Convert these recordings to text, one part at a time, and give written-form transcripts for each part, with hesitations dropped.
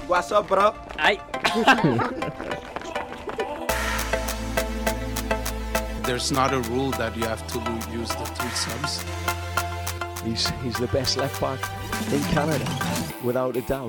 What's up, bro? I There's not a rule that you have to use the 3 subs. He's the best left back in Canada, without a doubt.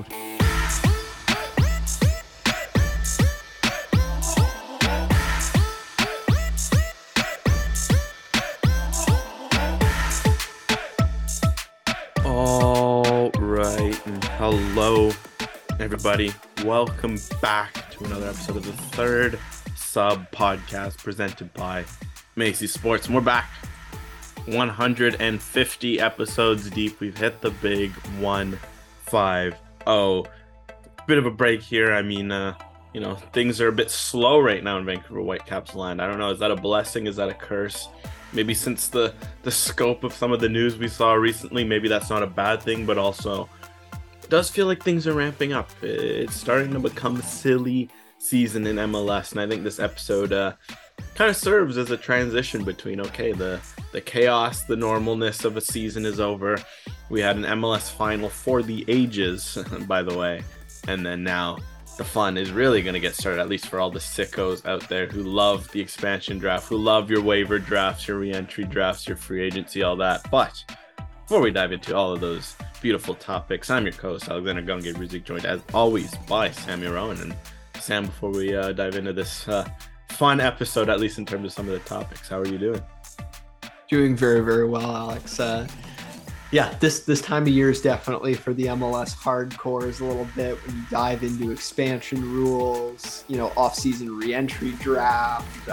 All right, and hello, everybody. Welcome back to another episode of the Third Sub Podcast presented by Macy Sports. And we're back 150 episodes deep. We've hit the big 150. Bit of a break here. I mean, things are a bit slow right now in Vancouver Whitecaps land. I don't know. Is that a blessing? Is that a curse? Maybe since the scope of some of the news we saw recently, maybe that's not a bad thing, but also it does feel like things are ramping up. It's starting to become a silly season in MLS, and I think this episode kind of serves as a transition between, okay, the chaos, the normalness of a season is over. We had an MLS final for the ages, by the way, and then now the fun is really going to get started, at least for all the sickos out there who love the expansion draft, who love your waiver drafts, your re-entry drafts, your free agency, all that. But before we dive into all of those beautiful topics, I'm your co-host, Alexander Gunge-Ruzik, joined as always by Sammy Rowan. And Sam, before we dive into this fun episode, at least in terms of some of the topics, how are you doing? Doing very, very well, Alex. This time of year is definitely for the MLS hardcores a little bit when you dive into expansion rules, off-season re-entry draft,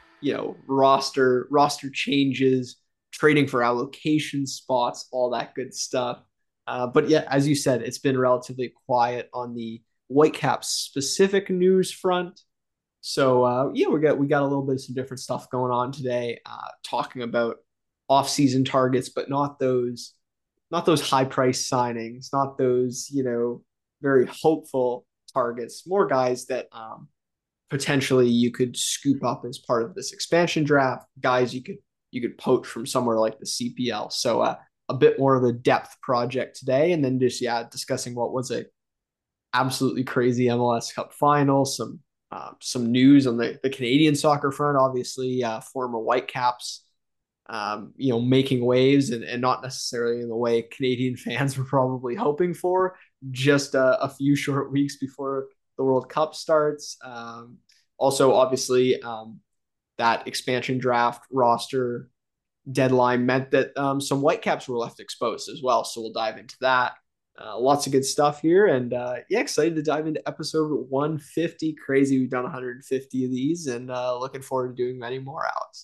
roster changes, trading for allocation spots, all that good stuff. But yeah, as you said, it's been relatively quiet on the Whitecaps specific news front. So we got a little bit of some different stuff going on today, talking about off-season targets, but not those high price signings, not those, very hopeful targets, more guys that potentially you could scoop up as part of this expansion draft, guys you could poach from somewhere like the CPL. So a bit more of a depth project today, and then just discussing what was a absolutely crazy MLS Cup final, some news on the Canadian soccer front, obviously former Whitecaps making waves and not necessarily in the way Canadian fans were probably hoping for, just a few short weeks before the World Cup starts. Also, obviously, that expansion draft roster deadline meant that some Whitecaps were left exposed as well. So we'll dive into that. Lots of good stuff here. And excited to dive into episode 150. Crazy. We've done 150 of these, and looking forward to doing many more, Alex.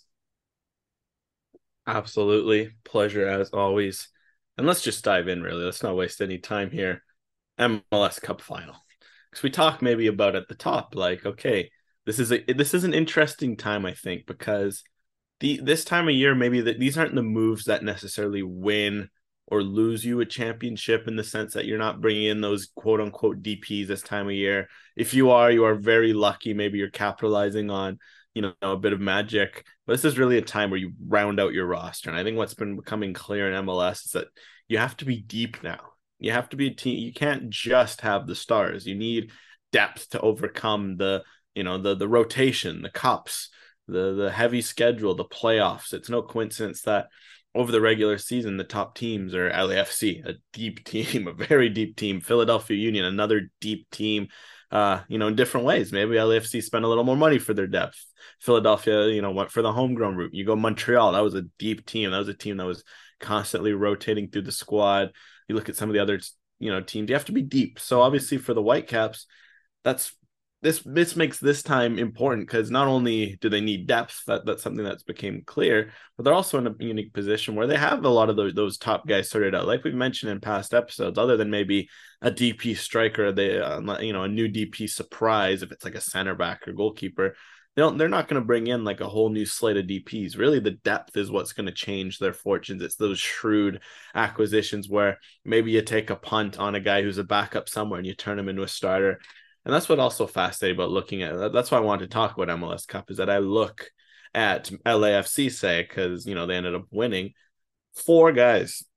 Absolutely. Pleasure as always. And let's just dive in, really. Let's not waste any time here. MLS Cup final. Because we talk maybe about at the top, like, okay, this is an interesting time, I think, because this time of year, maybe these aren't the moves that necessarily win or lose you a championship, in the sense that you're not bringing in those quote unquote DPs this time of year. If you are very lucky. Maybe you're capitalizing on a bit of magic, but this is really a time where you round out your roster. And I think what's been becoming clear in MLS is that you have to be deep now. You have to be a team. You can't just have the stars. You need depth to overcome the rotation, the cups, the heavy schedule, the playoffs. It's no coincidence that over the regular season, the top teams are LAFC, a deep team, a very deep team. Philadelphia Union, another deep team. In different ways. Maybe LAFC spent a little more money for their depth. Philadelphia, went for the homegrown route. You go Montreal, that was a deep team. That was a team that was constantly rotating through the squad. You look at some of the other, teams, you have to be deep. So obviously for the Whitecaps, this makes this time important, because not only do they need depth, that's something that's became clear, but they're also in a unique position where they have a lot of those top guys sorted out. Like we've mentioned in past episodes, other than maybe a DP striker, they a new DP surprise, if it's like a center back or goalkeeper, they're not going to bring in like a whole new slate of DPs. Really, the depth is what's going to change their fortunes. It's those shrewd acquisitions where maybe you take a punt on a guy who's a backup somewhere and you turn him into a starter. And that's what also fascinating about looking at. That's why I wanted to talk about MLS Cup, is that I look at LAFC, say, because they ended up winning. 4 guys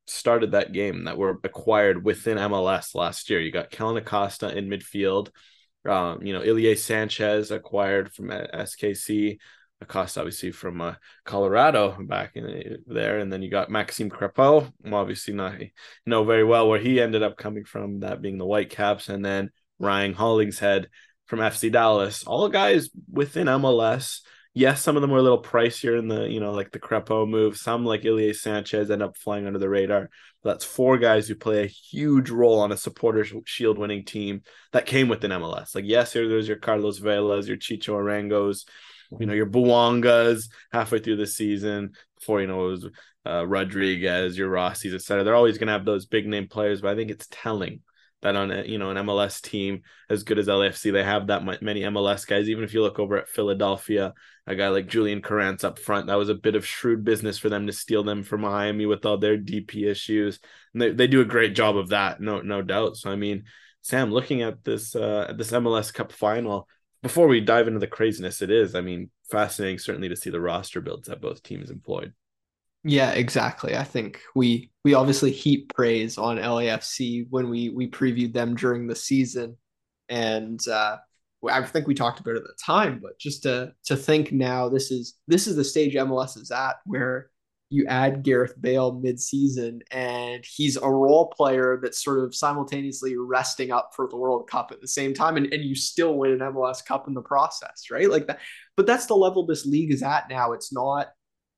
started that game that were acquired within MLS last year. You got Kellen Acosta in midfield. Ilie Sanchez acquired from SKC. Acosta obviously from Colorado back in there, and then you got Maxime Crepeau. Obviously, not know very well where he ended up coming from, that being the Whitecaps, and then Ryan Hollingshead from FC Dallas. All guys within MLS. Yes, some of them were a little pricier in the, like the Crepeau move. Some, like Ilie Sanchez, end up flying under the radar. But that's 4 guys who play a huge role on a Supporters Shield winning team that came within MLS. Like, yes, there's your Carlos Velas, your Chicho Arangos, your Buwangas halfway through the season. Before, it was Rodriguez, your Rossies, etc. They're always going to have those big name players, but I think it's telling that on an MLS team as good as LAFC, they have that many MLS guys. Even if you look over at Philadelphia, a guy like Julian Carranza up front, that was a bit of shrewd business for them to steal them from Miami with all their DP issues. And they do a great job of that, no doubt. So, I mean, Sam, looking at this MLS Cup final, before we dive into the craziness it is, I mean, fascinating certainly to see the roster builds that both teams employed. Yeah, exactly. I think we obviously heap praise on LAFC when we previewed them during the season, and I think we talked about it at the time. But just to think now, this is the stage MLS is at, where you add Gareth Bale mid-season, and he's a role player that's sort of simultaneously resting up for the World Cup at the same time, and you still win an MLS Cup in the process, right? Like that. But that's the level this league is at now. It's not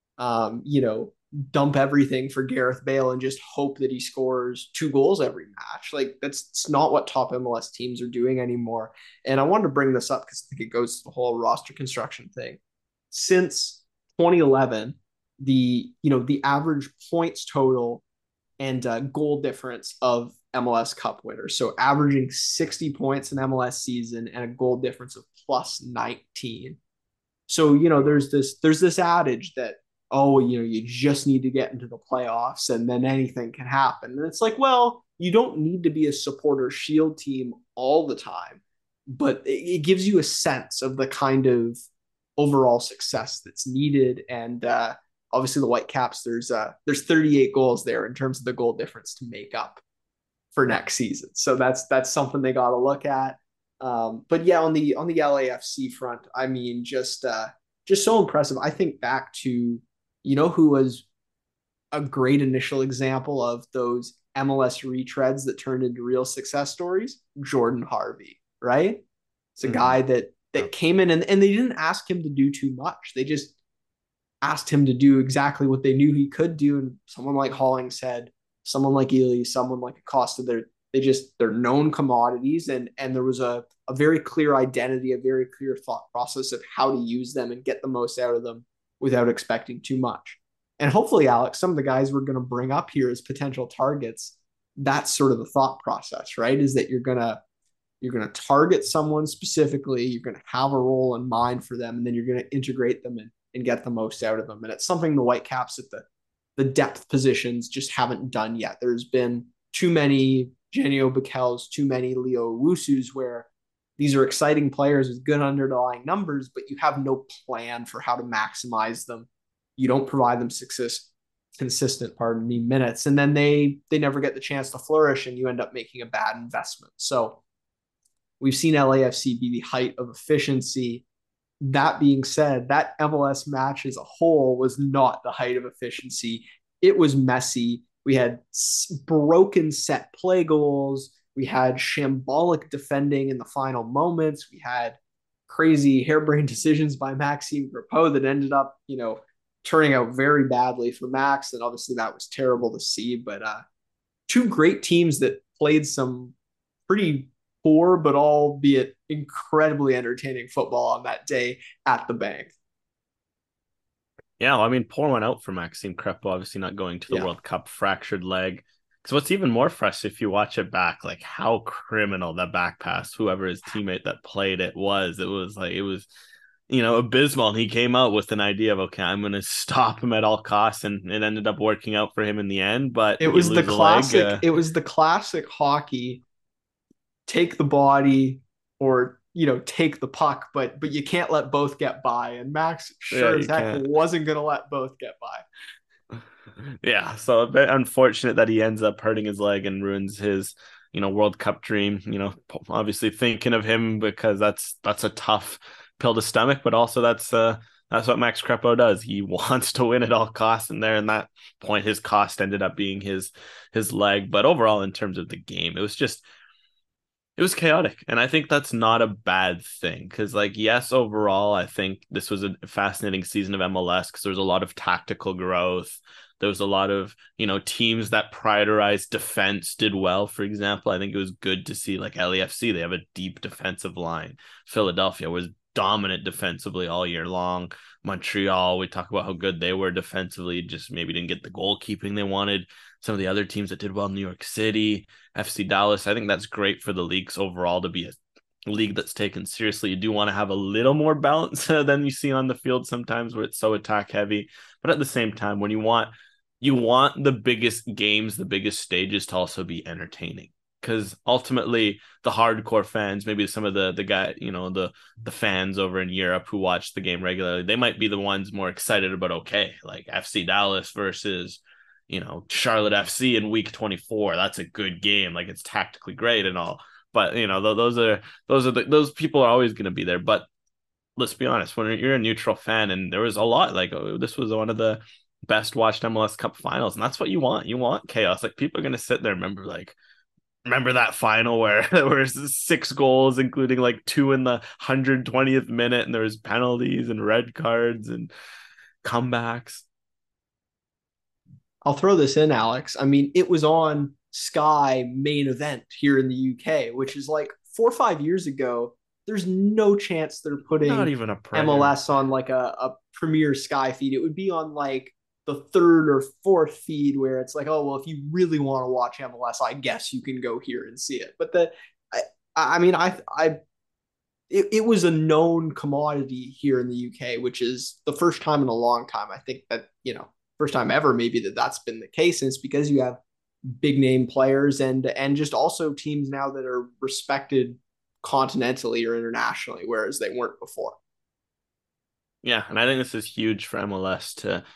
dump everything for Gareth Bale and just hope that he scores 2 goals every match. Like that's not what top MLS teams are doing anymore. And I wanted to bring this up because I think it goes to the whole roster construction thing. Since 2011, the average points total and goal difference of MLS Cup winners, so averaging 60 points in MLS season and a goal difference of plus 19. So there's this adage that, you just need to get into the playoffs and then anything can happen. And it's like, well, you don't need to be a Supporter Shield team all the time, but it gives you a sense of the kind of overall success that's needed. And obviously the Whitecaps, there's 38 goals there in terms of the goal difference to make up for next season. So that's something they got to look at. But yeah, on the LAFC front, I mean, just so impressive. I think back to, who was a great initial example of those MLS retreads that turned into real success stories? Jordan Harvey, right? It's a guy that came in and they didn't ask him to do too much. They just asked him to do exactly what they knew he could do. And someone like Hollingshead, someone like Ely, someone like Acosta, they're known commodities, and there was a very clear identity, a very clear thought process of how to use them and get the most out of them without expecting too much. And hopefully, Alex, some of the guys we're going to bring up here as potential targets, that's sort of the thought process, right? Is that you're going to target someone specifically, you're going to have a role in mind for them, and then you're going to integrate them and get the most out of them. And it's something the Whitecaps at the depth positions just haven't done yet. There's been too many Genio Bikels, too many Leo Owusus, where these are exciting players with good underlying numbers, but you have no plan for how to maximize them. You don't provide them consistent minutes, and then they never get the chance to flourish, and you end up making a bad investment. So we've seen LAFC be the height of efficiency. That being said, that MLS match as a whole was not the height of efficiency. It was messy. We had broken set play goals. We had shambolic defending in the final moments. We had crazy harebrained decisions by Maxime Crepeau that ended up, turning out very badly for Max. And obviously that was terrible to see. But 2 great teams that played some pretty poor, but albeit incredibly entertaining football on that day at the Bank. Yeah, well, I mean, pour one out for Maxime Crepeau, obviously not going to the World Cup, fractured leg. Because what's even more fresh if you watch it back, like how criminal that back pass, whoever his teammate that played it was abysmal. And he came out with an idea of, okay, I'm going to stop him at all costs, and it ended up working out for him in the end. But it was the classic. It was the classic hockey. Take the body, or take the puck, but you can't let both get by. And Max as heck wasn't going to let both get by. Yeah, so a bit unfortunate that he ends up hurting his leg and ruins his, World Cup dream. Obviously thinking of him because that's a tough pill to stomach, but also that's what Max Crepo does. He wants to win at all costs, and there in that point, his cost ended up being his leg. But overall, in terms of the game, it was chaotic, and I think that's not a bad thing because, like, yes, overall I think this was a fascinating season of MLS because there was a lot of tactical growth. There was a lot of teams that prioritized defense did well. For example, I think it was good to see like LAFC, they have a deep defensive line. Philadelphia was dominant defensively all year long. Montreal, we talk about how good they were defensively, just maybe didn't get the goalkeeping they wanted. Some of the other teams that did well, New York City, FC Dallas. I think that's great for the leagues overall to be a league that's taken seriously. You do want to have a little more balance than you see on the field sometimes where it's so attack heavy. But at the same time, when you want the biggest games, the biggest stages to also be entertaining. Because ultimately, the hardcore fans, maybe some of the guy, the fans over in Europe who watch the game regularly, they might be the ones more excited about like FC Dallas versus Charlotte FC in week 24. That's a good game. Like, it's tactically great and all. But those people are always going to be there. But let's be honest, when you're a neutral fan, and there was a lot like this was one of the best watched MLS Cup finals, and that's what you want. You want chaos. Like, people are going to sit there and remember that final where there was 6 goals, including like 2 in the 120th minute, and there was penalties and red cards and comebacks. I'll throw this in, Alex. I mean, it was on Sky main event here in the UK, which is like 4 or 5 years ago. There's no chance they're Not putting even a prayer. MLS on like a premier Sky feed. It would be on like the 3rd or 4th feed where it's like, oh, well, if you really want to watch MLS, I guess you can go here and see it. But it was a known commodity here in the UK, which is the first time in a long time. I think that, first time ever, maybe that's been the case. And it's because you have big name players and just also teams now that are respected continentally or internationally, whereas they weren't before. Yeah, and I think this is huge for MLS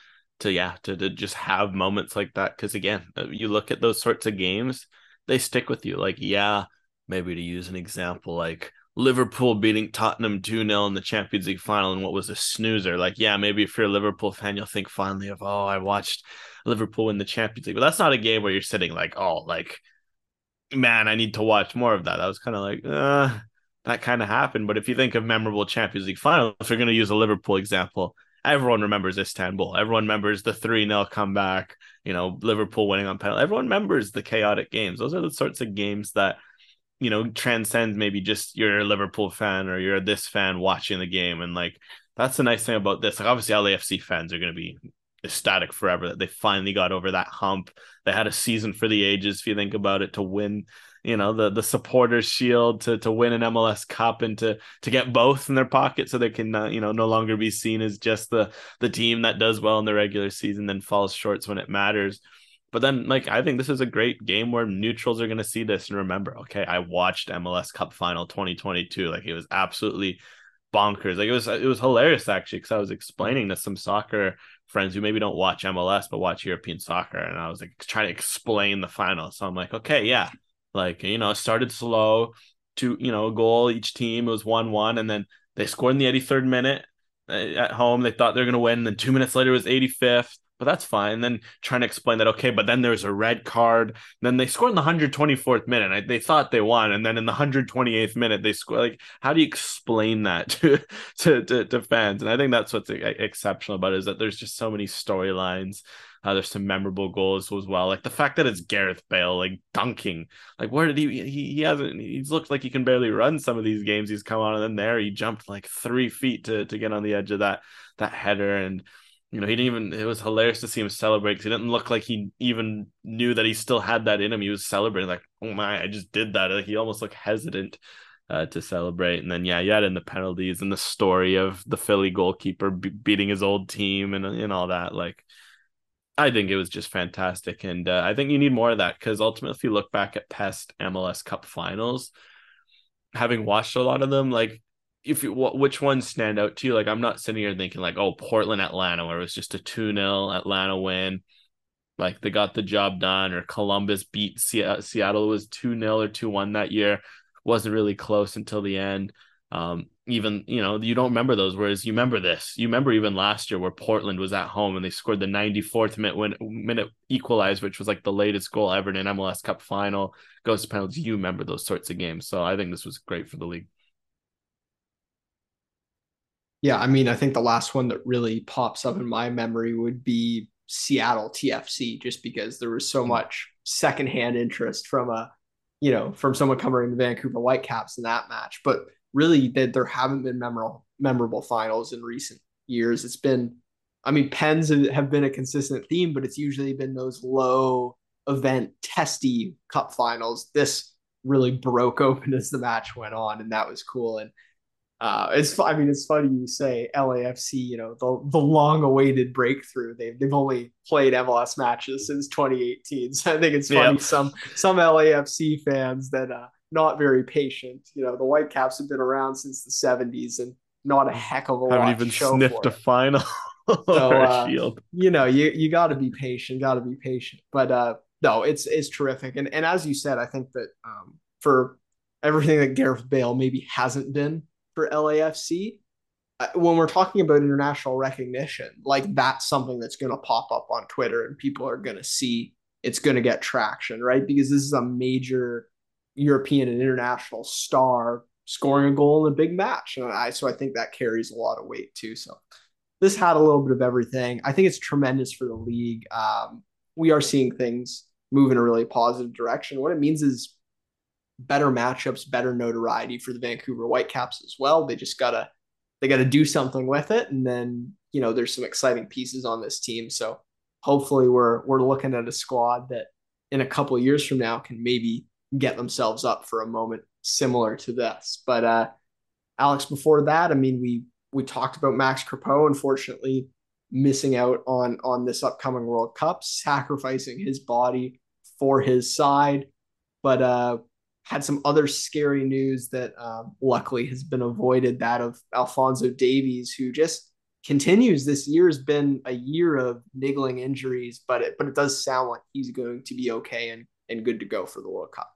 to just have moments like that. Because again, you look at those sorts of games, they stick with you. Like, yeah, maybe to use an example, like Liverpool beating Tottenham 2-0 in the Champions League final and what was a snoozer. Like, yeah, maybe if you're a Liverpool fan, you'll think fondly of, oh, I watched Liverpool win the Champions League. But that's not a game where you're sitting like, oh, like, man, I need to watch more of that. I was kind of like, that kind of happened. But if you think of memorable Champions League final, if you're going to use a Liverpool example, everyone remembers Istanbul. Everyone remembers the 3-0 comeback, Liverpool winning on penalty. Everyone remembers the chaotic games. Those are the sorts of games that, transcend maybe just you're a Liverpool fan or you're this fan watching the game. And like, that's the nice thing about this. Like, obviously LAFC fans are going to be ecstatic forever that they finally got over that hump. They had a season for the ages, if you think about it, to win, the supporters shield, to win an MLS Cup and to get both in their pocket so they can, no longer be seen as just the team that does well in the regular season, then falls short when it matters. But then, like, I think this is a great game where neutrals are going to see this and remember, okay, I watched MLS Cup Final 2022. Like, it was absolutely bonkers. Like, it was hilarious, actually, because I was explaining to some soccer friends who maybe don't watch MLS but watch European soccer, and I was like trying to explain the final. So I'm like, okay, yeah, like, it started slow, to a goal each team. It was 1-1, and then they scored in the 83rd minute at home. They thought they were going to win, and then 2 minutes later it was 85th. But that's fine. And then trying to explain that, okay, but then there's a red card. And then they scored in the 124th minute. They thought they won. And then in the 128th minute, they score. Like, how do you explain that to fans? And I think that's what's exceptional about it, is that there's just so many storylines. There's some memorable goals as well. Like the fact that it's Gareth Bale, like dunking. Like, where did he's looked like he can barely run some of these games he's come on. And then there he jumped like 3 feet to get on the edge of that header. And he didn't even, it was hilarious to see him celebrate because he didn't look like he even knew that he still had that in him. He was celebrating like, oh my, I just did that. Like, he almost looked hesitant to celebrate. And then, yeah, you had in the penalties and the story of the Philly goalkeeper beating his old team and all that. Like, I think it was just fantastic. And I think you need more of that because ultimately, if you look back at past MLS Cup finals, having watched a lot of them, like, which ones stand out to you? Like, I'm not sitting here thinking like, oh, Portland, Atlanta, where it was just a 2-0 Atlanta win. Like they got the job done, or Columbus beat Seattle was 2-0 or 2-1 that year. Wasn't really close until the end. Even, you don't remember those, whereas you remember this. You remember even last year where Portland was at home and they scored the 94th minute equalize, which was like the latest goal ever in an MLS Cup final, goes to penalties. You remember those sorts of games. So I think this was great for the league. Yeah, I mean, I think the last one that really pops up in my memory would be Seattle TFC, just because there was so much secondhand interest from from someone covering the Vancouver Whitecaps in that match. But really, that there haven't been memorable finals in recent years. It's been, I mean, Pens have been a consistent theme, but it's usually been those low event testy cup finals. This really broke open as the match went on, and that was cool. And it's funny you say LAFC, the long-awaited breakthrough. They've only played MLS matches since 2018, so I think it's funny. Some LAFC fans that not very patient. The Whitecaps have been around since the 70s and not a heck of a lot. Haven't even sniffed a final or a shield. You got to be patient. But no, it's terrific. And as you said, I think that for everything that Gareth Bale maybe hasn't been for LAFC, when we're talking about international recognition, like that's something that's going to pop up on Twitter and people are going to see. It's going to get traction, right? Because this is a major European and international star scoring a goal in a big match. So I think that carries a lot of weight too. So this had a little bit of everything. I think it's tremendous for the league. We are seeing things move in a really positive direction. What it means is better matchups, better notoriety for the Vancouver Whitecaps as well. They got to do something with it. And then, there's some exciting pieces on this team. So hopefully we're looking at a squad that in a couple of years from now can maybe get themselves up for a moment similar to this. But Alex, before that, I mean, we talked about Max Crepeau, unfortunately missing out on this upcoming World Cup, sacrificing his body for his side. But had some other scary news that luckily has been avoided, that of Alphonso Davies, who just continues. This year has been a year of niggling injuries, but it does sound like he's going to be okay and good to go for the World Cup.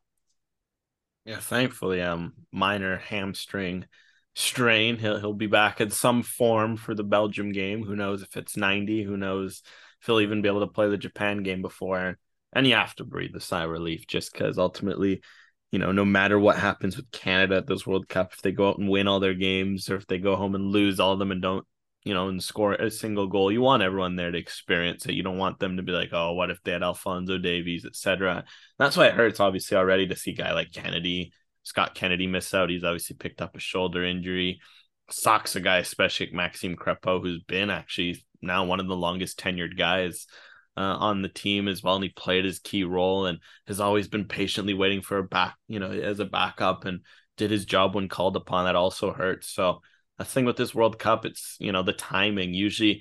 Yeah, thankfully, minor hamstring strain. He'll be back in some form for the Belgium game. Who knows if it's 90? Who knows if he'll even be able to play the Japan game before? And you have to breathe a sigh of relief, just because ultimately, no matter what happens with Canada at this World Cup, if they go out and win all their games or if they go home and lose all of them and don't, and score a single goal, you want everyone there to experience it. You don't want them to be like, oh, what if they had Alphonso Davies, etc. That's why it hurts, obviously, already to see a guy like Scott Kennedy miss out. He's obviously picked up a shoulder injury. Sucks a guy, especially Maxime Crepeau, who's been actually now one of the longest tenured guys on the team as well, and he played his key role and has always been patiently waiting for as a backup, and did his job when called upon. That also hurts. So the thing with this World Cup, it's the timing. Usually,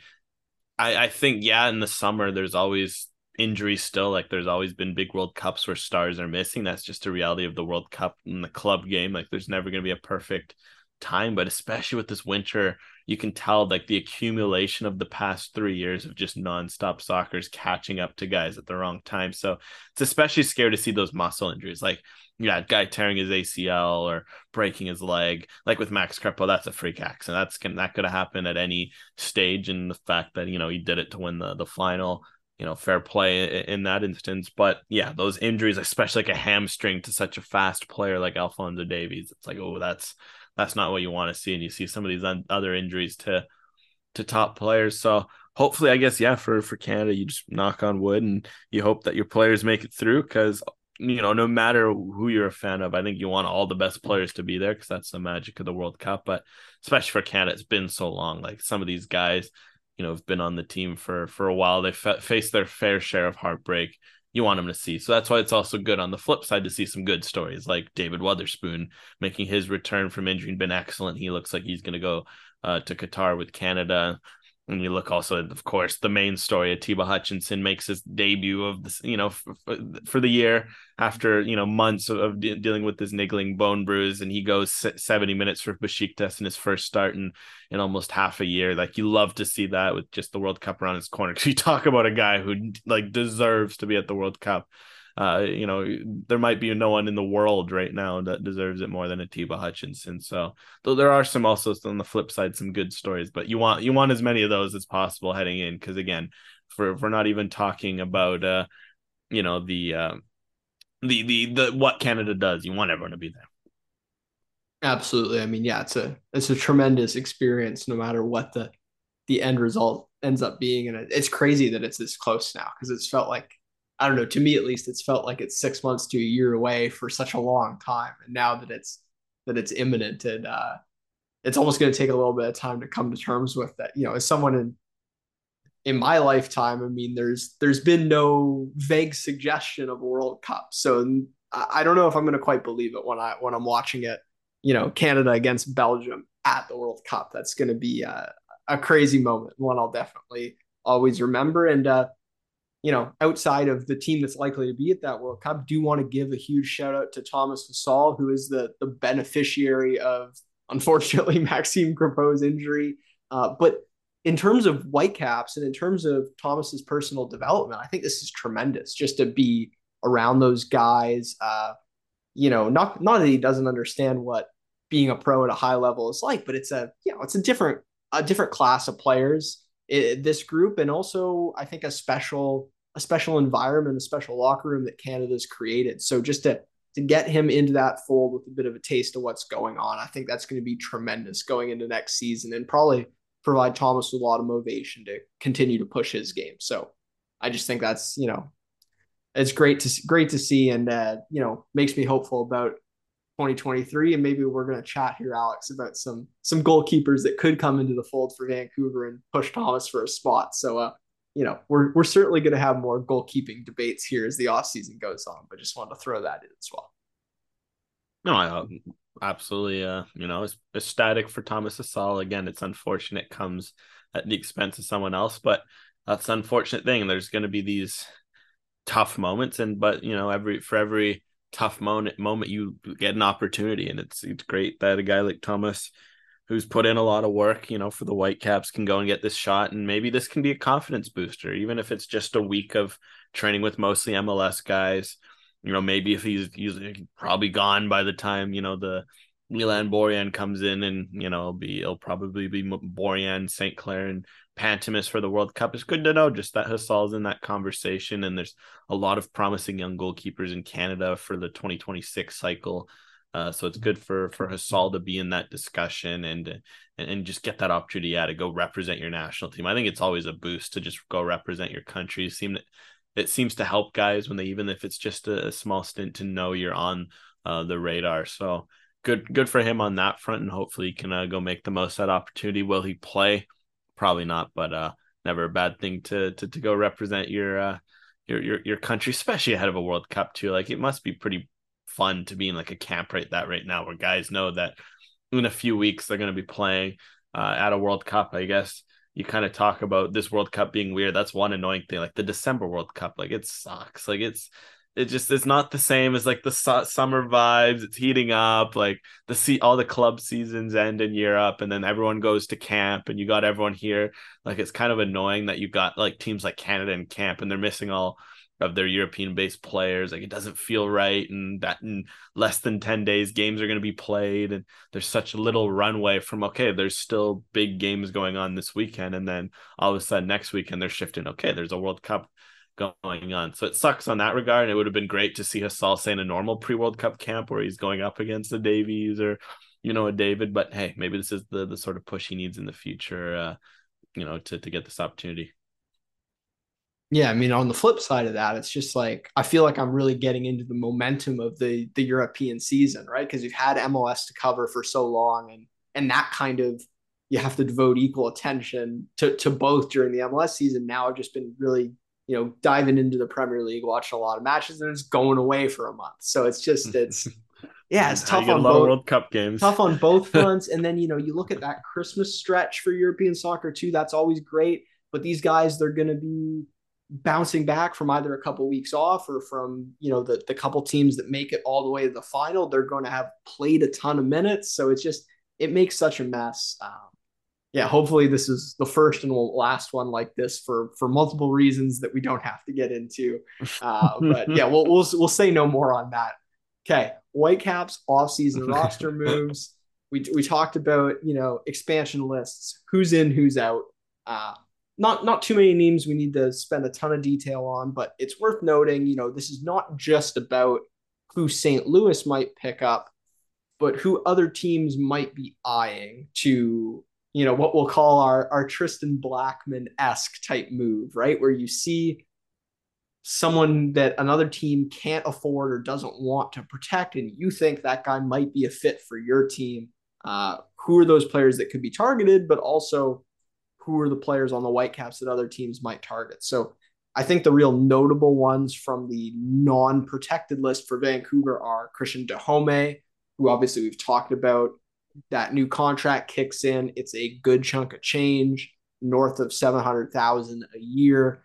I think in the summer there's always injuries still. Like there's always been big World Cups where stars are missing. That's just a reality of the World Cup in the club game. Like there's never going to be a perfect time, but especially with this winter, you can tell like the accumulation of the past 3 years of just nonstop soccer is catching up to guys at the wrong time. So it's especially scary to see those muscle injuries, like guy tearing his ACL or breaking his leg. Like with Max Crepeau, that's a freak accident. That could have happened at any stage, and the fact that he did it to win the final, fair play in that instance. But yeah, those injuries, especially like a hamstring to such a fast player like Alphonso Davies, it's like, oh, that's not what you want to see. And you see some of these other injuries to top players. So hopefully, I guess, for Canada, you just knock on wood and you hope that your players make it through, because, no matter who you're a fan of, I think you want all the best players to be there, because that's the magic of the World Cup. But especially for Canada, it's been so long. Like some of these guys, have been on the team for a while. They faced their fair share of heartbreak. You want them to see. So that's why it's also good on the flip side to see some good stories like David Wotherspoon making his return from injury and been excellent. He looks like he's going to go to Qatar with Canada. And you look also, of course, the main story. Atiba Hutchinson makes his debut of this, for the year after months of dealing with this niggling bone bruise, and he goes 70 minutes for Besiktas in his first start in almost half a year. Like, you love to see that with just the World Cup around his corner, because you talk about a guy who like deserves to be at the World Cup. There might be no one in the world right now that deserves it more than Atiba Hutchinson. So, though there are some also on the flip side some good stories, but you want as many of those as possible heading in, because again, if we're not even talking about the what Canada does, you want everyone to be there. Absolutely. I mean, yeah, it's a tremendous experience no matter what the end result ends up being, and it's crazy that it's this close now, because it's felt like, I don't know, to me at least, it's felt like it's 6 months to a year away for such a long time. And now that it's imminent, and it's almost going to take a little bit of time to come to terms with that. As someone in my lifetime, I mean, there's been no vague suggestion of a World Cup. So I don't know if I'm going to quite believe it when I'm watching it, Canada against Belgium at the World Cup. That's going to be a crazy moment, one I'll definitely always remember. And outside of the team that's likely to be at that World Cup, do want to give a huge shout out to Thomas Hasal, who is the beneficiary of, unfortunately, Maxime Crepeau's injury. But in terms of Whitecaps and in terms of Thomas's personal development, I think this is tremendous, just to be around those guys. Not that he doesn't understand what being a pro at a high level is like, but it's a different class of players, this group, and also I think a special environment, a special locker room that Canada's created. So just to get him into that fold with a bit of a taste of what's going on, I think that's going to be tremendous going into next season, and probably provide Thomas with a lot of motivation to continue to push his game. So I just think that's, it's great to see, and makes me hopeful about 2023. And maybe we're going to chat here, Alex, about some goalkeepers that could come into the fold for Vancouver and push Thomas for a spot. So we're certainly going to have more goalkeeping debates here as the offseason goes on, but just wanted to throw that in as well. No, I absolutely, it's ecstatic for Thomas Hasal. Again, it's unfortunate it comes at the expense of someone else, but that's the unfortunate thing. There's going to be these tough moments, but every tough moment you get an opportunity, and it's great that a guy like Thomas, who's put in a lot of work, for the Whitecaps, can go and get this shot, and maybe this can be a confidence booster, even if it's just a week of training with mostly MLS guys. Maybe if he's probably gone by the time the Milan Borjan comes in, and it'll probably be Borjan, St. Clair, and Pantemis for the World Cup. It's good to know just that Hasal's in that conversation, and there's a lot of promising young goalkeepers in Canada for the 2026 cycle. So it's good for Hasal to be in that discussion and just get that opportunity to go represent your national team. I think it's always a boost to just go represent your country. It seems to help guys when even if it's just a small stint, to know you're on the radar. So good for him on that front, and hopefully he can go make the most of that opportunity. Will he play? Probably not, but never a bad thing to go represent your country, especially ahead of a World Cup too. Like, it must be pretty fun to be in like a camp right now, where guys know that in a few weeks they're going to be playing at a World Cup. I guess you kind of talk about this World Cup being weird. That's one annoying thing. Like the December World Cup, like it sucks. Like it's not the same as like the summer vibes. It's heating up. Like all the club seasons end in Europe, and then everyone goes to camp, and you got everyone here. Like, it's kind of annoying that you've got like teams like Canada in camp, and they're missing all of their European-based players. Like, it doesn't feel right, and that in less than 10 days games are going to be played, and there's such a little runway from, okay, there's still big games going on this weekend, and then all of a sudden next weekend they're shifting, okay, there's a World Cup going on. So it sucks on that regard, and it would have been great to see Hasal say in a normal pre-World Cup camp where he's going up against a Davies or a David, but hey, maybe this is the sort of push he needs in the future to get this opportunity. Yeah, I mean, on the flip side of that, it's just like, I feel like I'm really getting into the momentum of the European season, right? Because you've had MLS to cover for so long, and that kind of, you have to devote equal attention to both during the MLS season. Now I've just been really, diving into the Premier League, watching a lot of matches, and it's going away for a month. So it's Yeah, it's How you tough get a on lot of both. World Cup games. Tough on both fronts. And then, you look at that Christmas stretch for European soccer too. That's always great. But these guys, they're going to be bouncing back from either a couple weeks off or from, the couple teams that make it all the way to the final. They're going to have played a ton of minutes. So it makes such a mess. Yeah, hopefully this is the first and last one like this for multiple reasons that we don't have to get into. But yeah, we'll say no more on that. Okay, Whitecaps offseason roster moves. We talked about expansion lists, who's in, who's out. Not too many names we need to spend a ton of detail on, but it's worth noting. This is not just about who St. Louis might pick up, but who other teams might be eyeing to what we'll call our Tristan Blackman-esque type move, right? Where you see someone that another team can't afford or doesn't want to protect, and you think that guy might be a fit for your team. Who are those players that could be targeted, but also who are the players on the Whitecaps that other teams might target? So I think the real notable ones from the non-protected list for Vancouver are Christian Dajome, who obviously we've talked about. That new contract kicks in. It's a good chunk of change, north of $700,000 a year.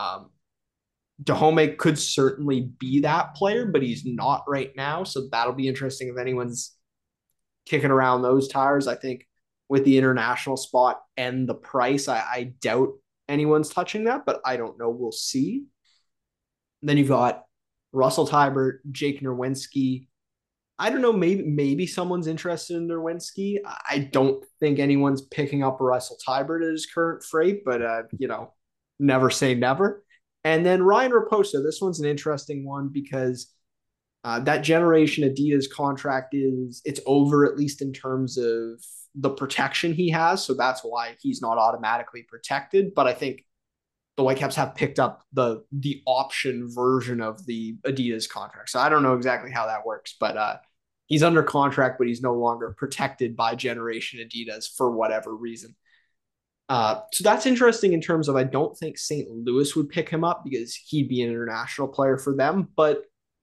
Dajome could certainly be that player, but he's not right now. So that'll be interesting if anyone's kicking around those tires. I think with the international spot and the price, I doubt anyone's touching that, but I don't know. We'll see. And then you've got Russell Teibert, Jake Nerwinski. I don't know, maybe someone's interested in Nerwinski. I don't think anyone's picking up Russell Teibert at his current freight, but, never say never. And then Ryan Raposo, this one's an interesting one because that Generation Adidas contract it's over, at least in terms of the protection he has. So that's why he's not automatically protected. But I think the Whitecaps have picked up the option version of the Adidas contract. So I don't know exactly how that works, but he's under contract, but he's no longer protected by Generation Adidas for whatever reason. So that's interesting in terms of I don't think St. Louis would pick him up because he'd be an international player for them. But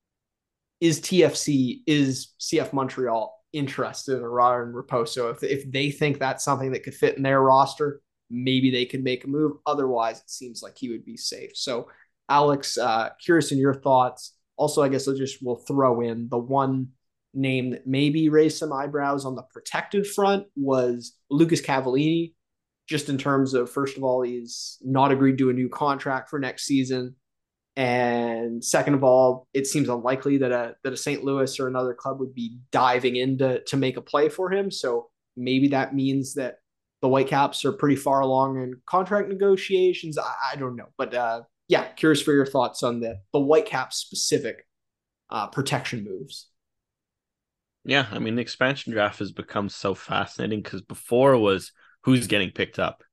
is CF Montreal interested in Ryan Raposo? If they think that's something that could fit in their roster, maybe they could make a move. Otherwise, it seems like he would be safe. So, Alex, curious in your thoughts. Also, I guess we'll throw in the one name that maybe raised some eyebrows on the protected front was Lucas Cavallini, just in terms of, first of all, he's not agreed to a new contract for next season. And second of all, it seems unlikely that a St. Louis or another club would be diving in to make a play for him. So maybe that means that the Whitecaps are pretty far along in contract negotiations. I don't know. But yeah, curious for your thoughts on the Whitecaps specific protection moves. Yeah, I mean, the expansion draft has become so fascinating because before it was who's getting picked up.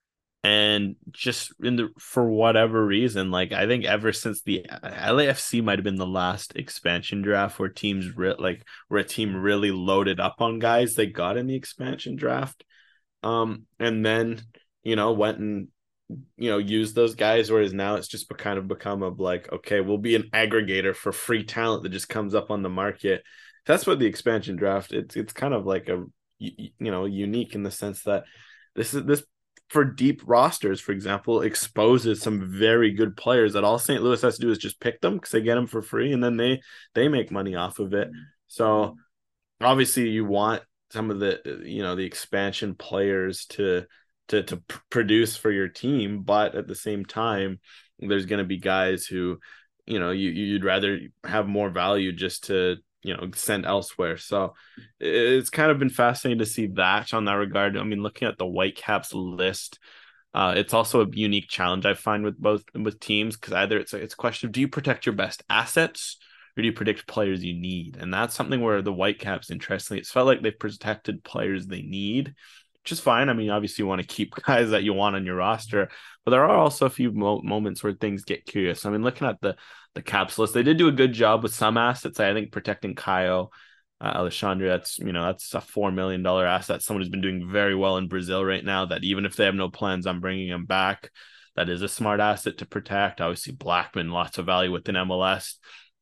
And just for whatever reason, like I think ever since the LAFC might have been the last expansion draft where where a team really loaded up on guys they got in the expansion draft. And then, went and, used those guys, whereas now it's just kind of become like, okay, we'll be an aggregator for free talent that just comes up on the market. That's what the expansion draft, it's kind of like unique in the sense that this for deep rosters, for example, exposes some very good players that all St. Louis has to do is just pick them because they get them for free and then they make money off of it. So obviously you want some of the, the expansion players to produce for your team, but at the same time, there's going to be guys who, you'd rather have more value just to, send elsewhere. So it's kind of been fascinating to see that on that regard. I mean, looking at the Whitecaps list, it's also a unique challenge I find with teams because either it's a question of do you protect your best assets or do you protect players you need? And that's something where the Whitecaps, interestingly, it's felt like they've protected players they need, which is fine. I mean, obviously you want to keep guys that you want on your roster, but there are also a few moments where things get curious. I mean, looking at the Caps list, they did do a good job with some assets. I think protecting Caio Alexandre, that's a $4 million asset. Someone who's been doing very well in Brazil right now, that even if they have no plans on bringing him back, that is a smart asset to protect. Obviously Blackman, lots of value within MLS.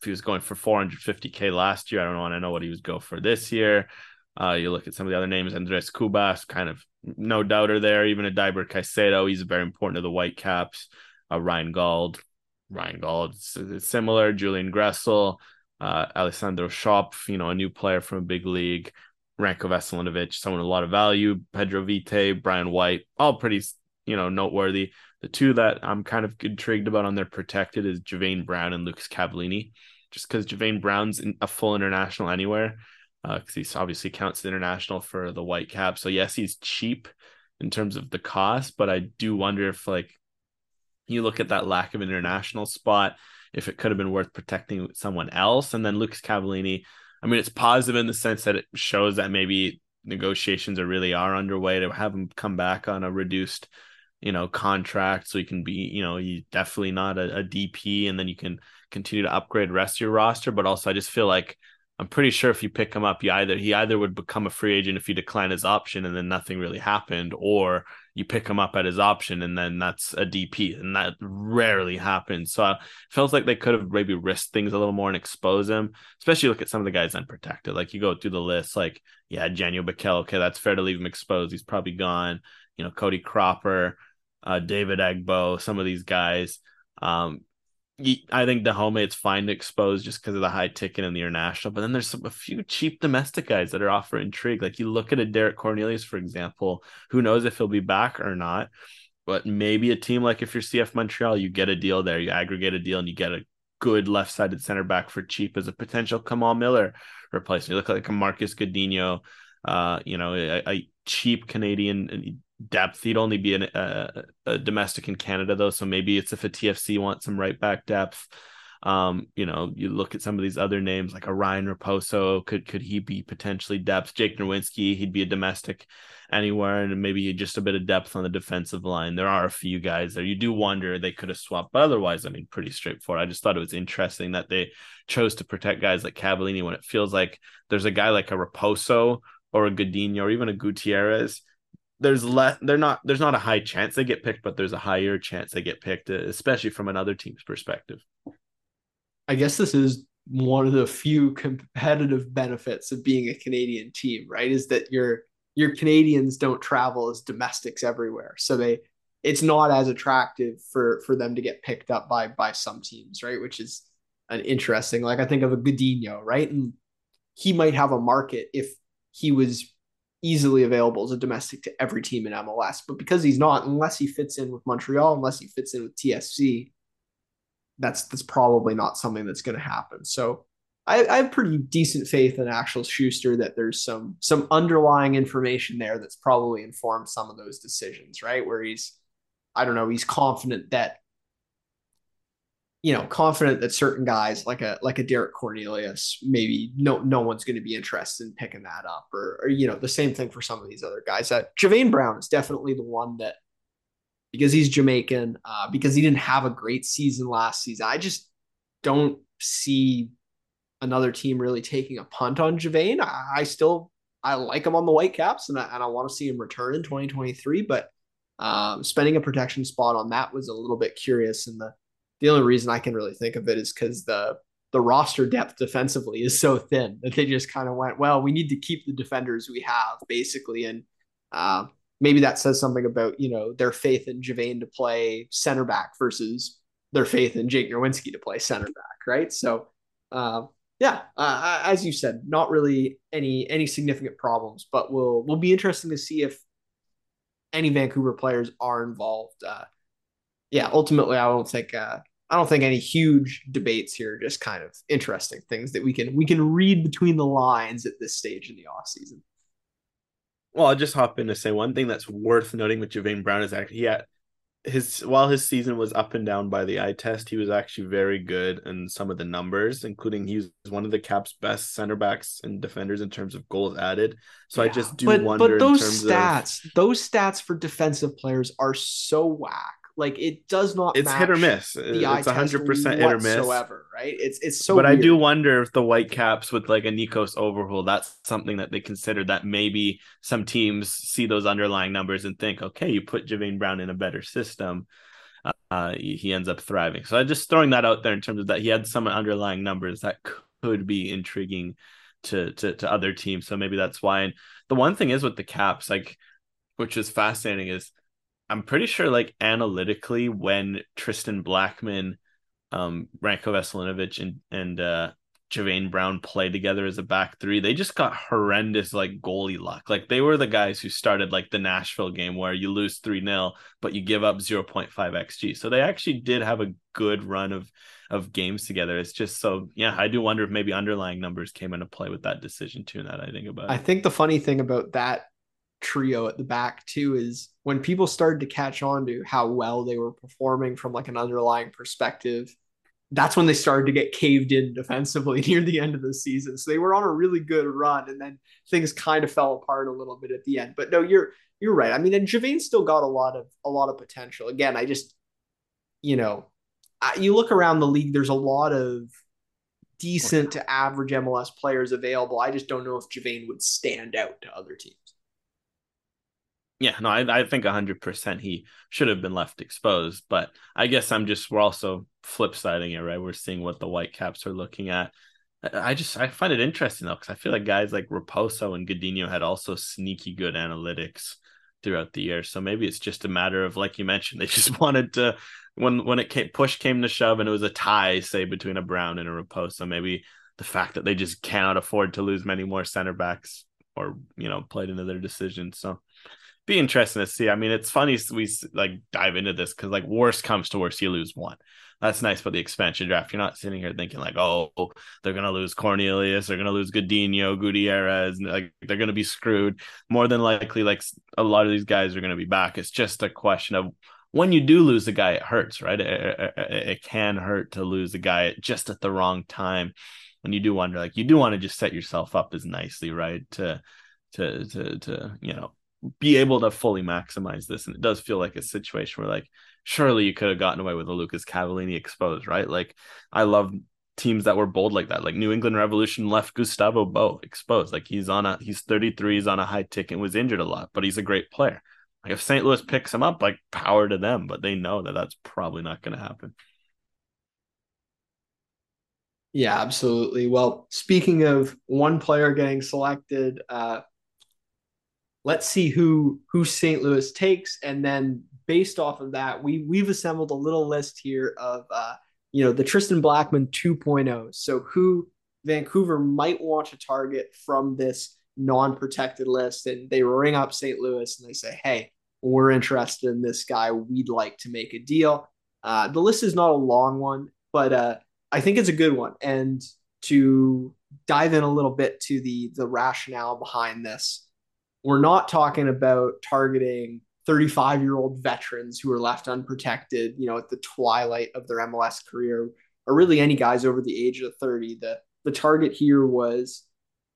if he was going for 450K last year, I don't want to know what he was go for this year. You look at some of the other names, Andres Cubas, kind of no doubter there. Even a Diber Caicedo, he's very important to the Whitecaps. Ryan Gauld, it's similar. Julian Gressel, Alessandro Schopf, a new player from a big league. Ranko Veselinovic, someone with a lot of value. Pedro Vite, Brian White, all pretty, noteworthy. The two that I'm kind of intrigued about on their protected is Javain Brown and Lucas Cavallini, just because Javain Brown's a full international anywhere, because he obviously counts the international for the Whitecaps. So yes, he's cheap in terms of the cost, but I do wonder if you look at that lack of international spot, if it could have been worth protecting someone else. And then Lucas Cavallini, I mean, it's positive in the sense that it shows that maybe negotiations are underway to have him come back on a reduced, contract. So he can be, he's definitely not a DP, and then you can continue to upgrade the rest of your roster. But also I just feel like I'm pretty sure if you pick him up, he either would become a free agent if you decline his option and then nothing really happened, or you pick him up at his option and then that's a DP, and that rarely happens. So it feels like they could have maybe risked things a little more and expose him, especially look at some of the guys unprotected. Like you go through the list, like, Janio Bikel, okay, that's fair to leave him exposed. He's probably gone. Cody Cropper, David Egbo, some of these guys. I think Dahomey, it's fine to expose just because of the high ticket and the international, but then there's a few cheap domestic guys that are offer intrigue. Like you look at a Derek Cornelius, for example, who knows if he'll be back or not, but maybe a team like if you're CF Montreal, you get a deal there, you aggregate a deal and you get a good left-sided center back for cheap as a potential Kamal Miller replacement. You look like a Marcus Godinho, a cheap Canadian depth. He'd only be a domestic in Canada though, so maybe it's if a TFC wants some right back depth. You look at some of these other names like a Ryan Raposo, could he be potentially depth? Jake Nerwinski, he'd be a domestic anywhere, and maybe just a bit of depth on the defensive line. There are a few guys there. You do wonder they could have swapped, but otherwise, I mean, pretty straightforward. I just thought it was interesting that they chose to protect guys like Cavallini when it feels like there's a guy like a Raposo or a Godinho or even a Gutierrez. There's not a high chance they get picked, but there's a higher chance they get picked, especially from another team's perspective. I guess this is one of the few competitive benefits of being a Canadian team, right? Is that your Canadians don't travel as domestics everywhere. So it's not as attractive for them to get picked up by some teams, right? Which is an interesting, like I think of a Godinho, right? And he might have a market if he was easily available as a domestic to every team in MLS, but because he's not, unless he fits in with Montreal, unless he fits in with TFC, that's probably not something that's going to happen. So I have pretty decent faith in Axel Schuster that there's some underlying information there that's probably informed some of those decisions, right? Where he's confident that certain guys like a Derek Cornelius, maybe no one's going to be interested in picking that up, or the same thing for some of these other guys. Javain Brown is definitely the one that, because he's Jamaican, because he didn't have a great season last season, I just don't see another team really taking a punt on Javain. I like him on the Whitecaps, and I want to see him return in 2023, but spending a protection spot on that was a little bit curious, and the only reason I can really think of it is because the roster depth defensively is so thin that they just kind of went, well, we need to keep the defenders we have, basically. And maybe that says something about, their faith in Javain to play center back versus their faith in Jake Nerwinski to play center back, right? So, as you said, not really any significant problems, but will be interesting to see if any Vancouver players are involved. Ultimately, I don't think any huge debates here, just kind of interesting things that we can read between the lines at this stage in the off season. Well, I'll just hop in to say one thing that's worth noting with Javain Brown is actually, while his season was up and down by the eye test, he was actually very good in some of the numbers, including he was one of the Caps' best center backs and defenders in terms of goals added. So I just do wonder. But those stats for defensive players are so whack. Like it does not. It's hit or miss. It's 100% hit or miss, right? It's so. But weird. I do wonder if the Whitecaps with like a Nikos Overhaul, that's something that they consider, that maybe some teams see those underlying numbers and think, okay, you put Javain Brown in a better system. he ends up thriving. So I just throwing that out there in terms of that he had some underlying numbers that could be intriguing to other teams. So maybe that's why. And the one thing is with the Caps, like, which is fascinating, is I'm pretty sure like analytically when Tristan Blackman, Ranko Veselinovic, and Javain Brown play together as a back three, they just got horrendous like goalie luck. Like they were the guys who started like the Nashville game where you lose 3-0, but you give up 0.5 XG. So they actually did have a good run of games together. It's just so, yeah, I do wonder if maybe underlying numbers came into play with that decision too. Now that I think about it. I think the funny thing about that trio at the back too is when people started to catch on to how well they were performing from like an underlying perspective, that's when they started to get caved in defensively near the end of the season. So they were on a really good run, and then things kind of fell apart a little bit at the end. But no, you're right. I mean, and Javain still got a lot of potential. Again, I just, you look around the league, there's a lot of decent to average MLS players available. I just don't know if Javain would stand out to other teams. Yeah, no, I think 100% he should have been left exposed, but I guess we're also flip siding it, right? We're seeing what the Whitecaps are looking at. I find it interesting though, because I feel like guys like Raposo and Godinho had also sneaky good analytics throughout the year. So maybe it's just a matter of, like you mentioned, they just wanted to, when push came to shove and it was a tie, say, between a Brown and a Raposo, maybe the fact that they just cannot afford to lose many more center backs or, played into their decision. So be interesting to see. I mean, it's funny we like dive into this because like worst comes to worst, you lose one. That's nice about the expansion draft. You're not sitting here thinking like, oh, they're gonna lose Cornelius, they're gonna lose Godinho, Gutierrez, and like they're gonna be screwed. More than likely, like a lot of these guys are gonna be back. It's just a question of when you do lose a guy, it hurts, right? It can hurt to lose a guy just at the wrong time. And you do wonder, like, you do want to just set yourself up as nicely, right? To be able to fully maximize this. And it does feel like a situation where like surely you could have gotten away with a Lucas Cavallini exposed, right? Like I love teams that were bold like that. Like New England Revolution left Gustavo Bo exposed. Like he's 33, he's on a high tick and was injured a lot, but he's a great player. Like if St. Louis picks him up, like power to them, but they know that that's probably not going to happen. Yeah, absolutely. Well, speaking of one player getting selected, let's see who St. Louis takes, and then based off of that, we've assembled a little list here of the Tristan Blackman 2.0. So who Vancouver might want to target from this non-protected list, and they ring up St. Louis and they say, "Hey, we're interested in this guy. We'd like to make a deal." The list is not a long one, but I think it's a good one. And to dive in a little bit to the rationale behind this, we're not talking about targeting 35-year-old veterans who are left unprotected, at the twilight of their MLS career, or really any guys over the age of 30. The target here was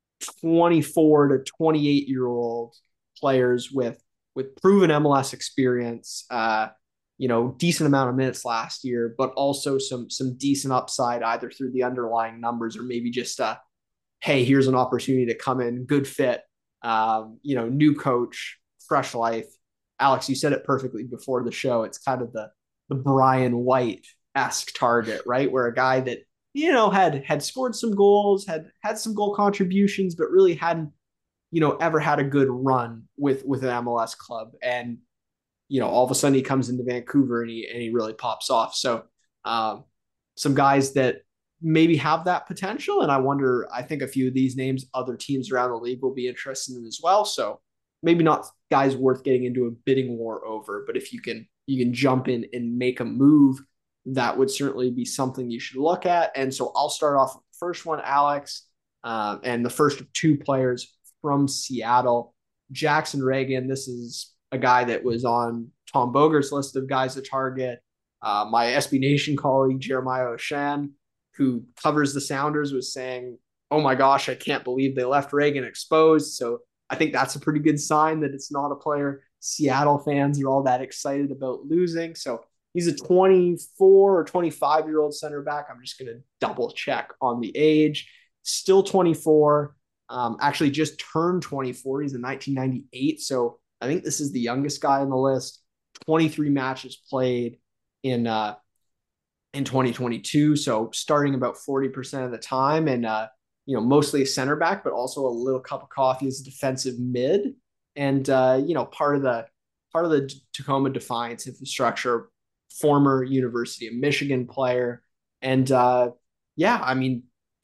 24 to 28-year-old players with proven MLS experience, decent amount of minutes last year, but also some decent upside either through the underlying numbers or maybe just hey, here's an opportunity to come in, good fit. New coach, fresh life. Alex, you said it perfectly before the show. It's kind of the Brian White-esque target, right? Where a guy that, had scored some goals, had some goal contributions, but really hadn't, ever had a good run with an MLS club. And, all of a sudden he comes into Vancouver and he really pops off. So some guys that maybe have that potential. And I think a few of these names, other teams around the league will be interested in as well. So maybe not guys worth getting into a bidding war over, but if you can jump in and make a move, that would certainly be something you should look at. And so I'll start off with the first one, Alex, and the first of two players from Seattle, Jackson Reagan. This is a guy that was on Tom Bogert's list of guys to target. My SB Nation colleague, Jeremiah Oshan, who covers the Sounders, was saying, "Oh my gosh, I can't believe they left Reagan exposed." So I think that's a pretty good sign that it's not a player Seattle fans are all that excited about losing. So he's a 24 or 25-year-old center back. I'm just going to double check on the age. Still 24. Actually just turned 24. He's in 1998. So I think this is the youngest guy on the list. 23 matches played. in 2022. So starting about 40% of the time, and mostly a center back, but also a little cup of coffee as a defensive mid, and part of the Tacoma Defiance infrastructure, former University of Michigan player, and I mean,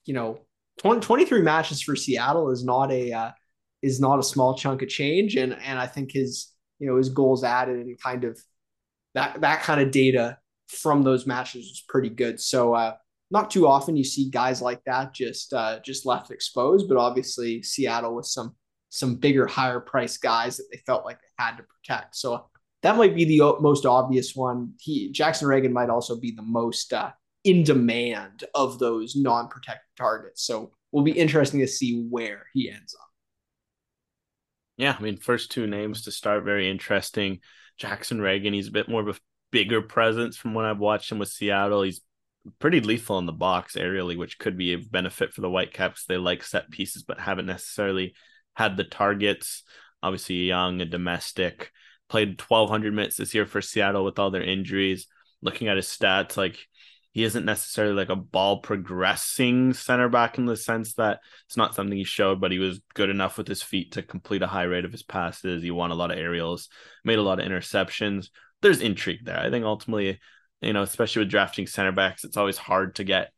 23 matches for Seattle is not a small chunk of change, and I think his goals added and kind of that kind of data from those matches was pretty good. So not too often you see guys like that just left exposed, but obviously Seattle with some bigger, higher price guys that they felt like they had to protect. So that might be the most obvious one. Jackson Reagan might also be the most in demand of those non-protected targets. So will be interesting to see where he ends up. Yeah, I mean, first two names to start, very interesting. Jackson Reagan, he's a bit more of a bigger presence from when I've watched him with Seattle. He's pretty lethal in the box aerially, which could be a benefit for the Whitecaps. They like set pieces, but haven't necessarily had the targets. Obviously young, a domestic, played 1,200 minutes this year for Seattle with all their injuries. Looking at his stats, like he isn't necessarily like a ball progressing center back in the sense that it's not something he showed, but he was good enough with his feet to complete a high rate of his passes. He won a lot of aerials, made a lot of interceptions. There's intrigue there. I think ultimately, especially with drafting center backs, it's always hard to get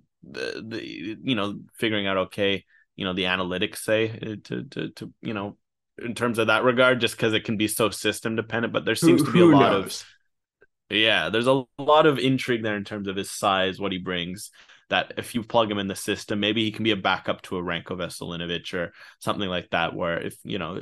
the figuring out, okay, the analytics say to in terms of that regard, just because it can be so system dependent, but there seems to be a lot of there's a lot of intrigue there in terms of his size, what he brings, that if you plug him in the system, maybe he can be a backup to a Ranko Veselinovic or something like that, where if,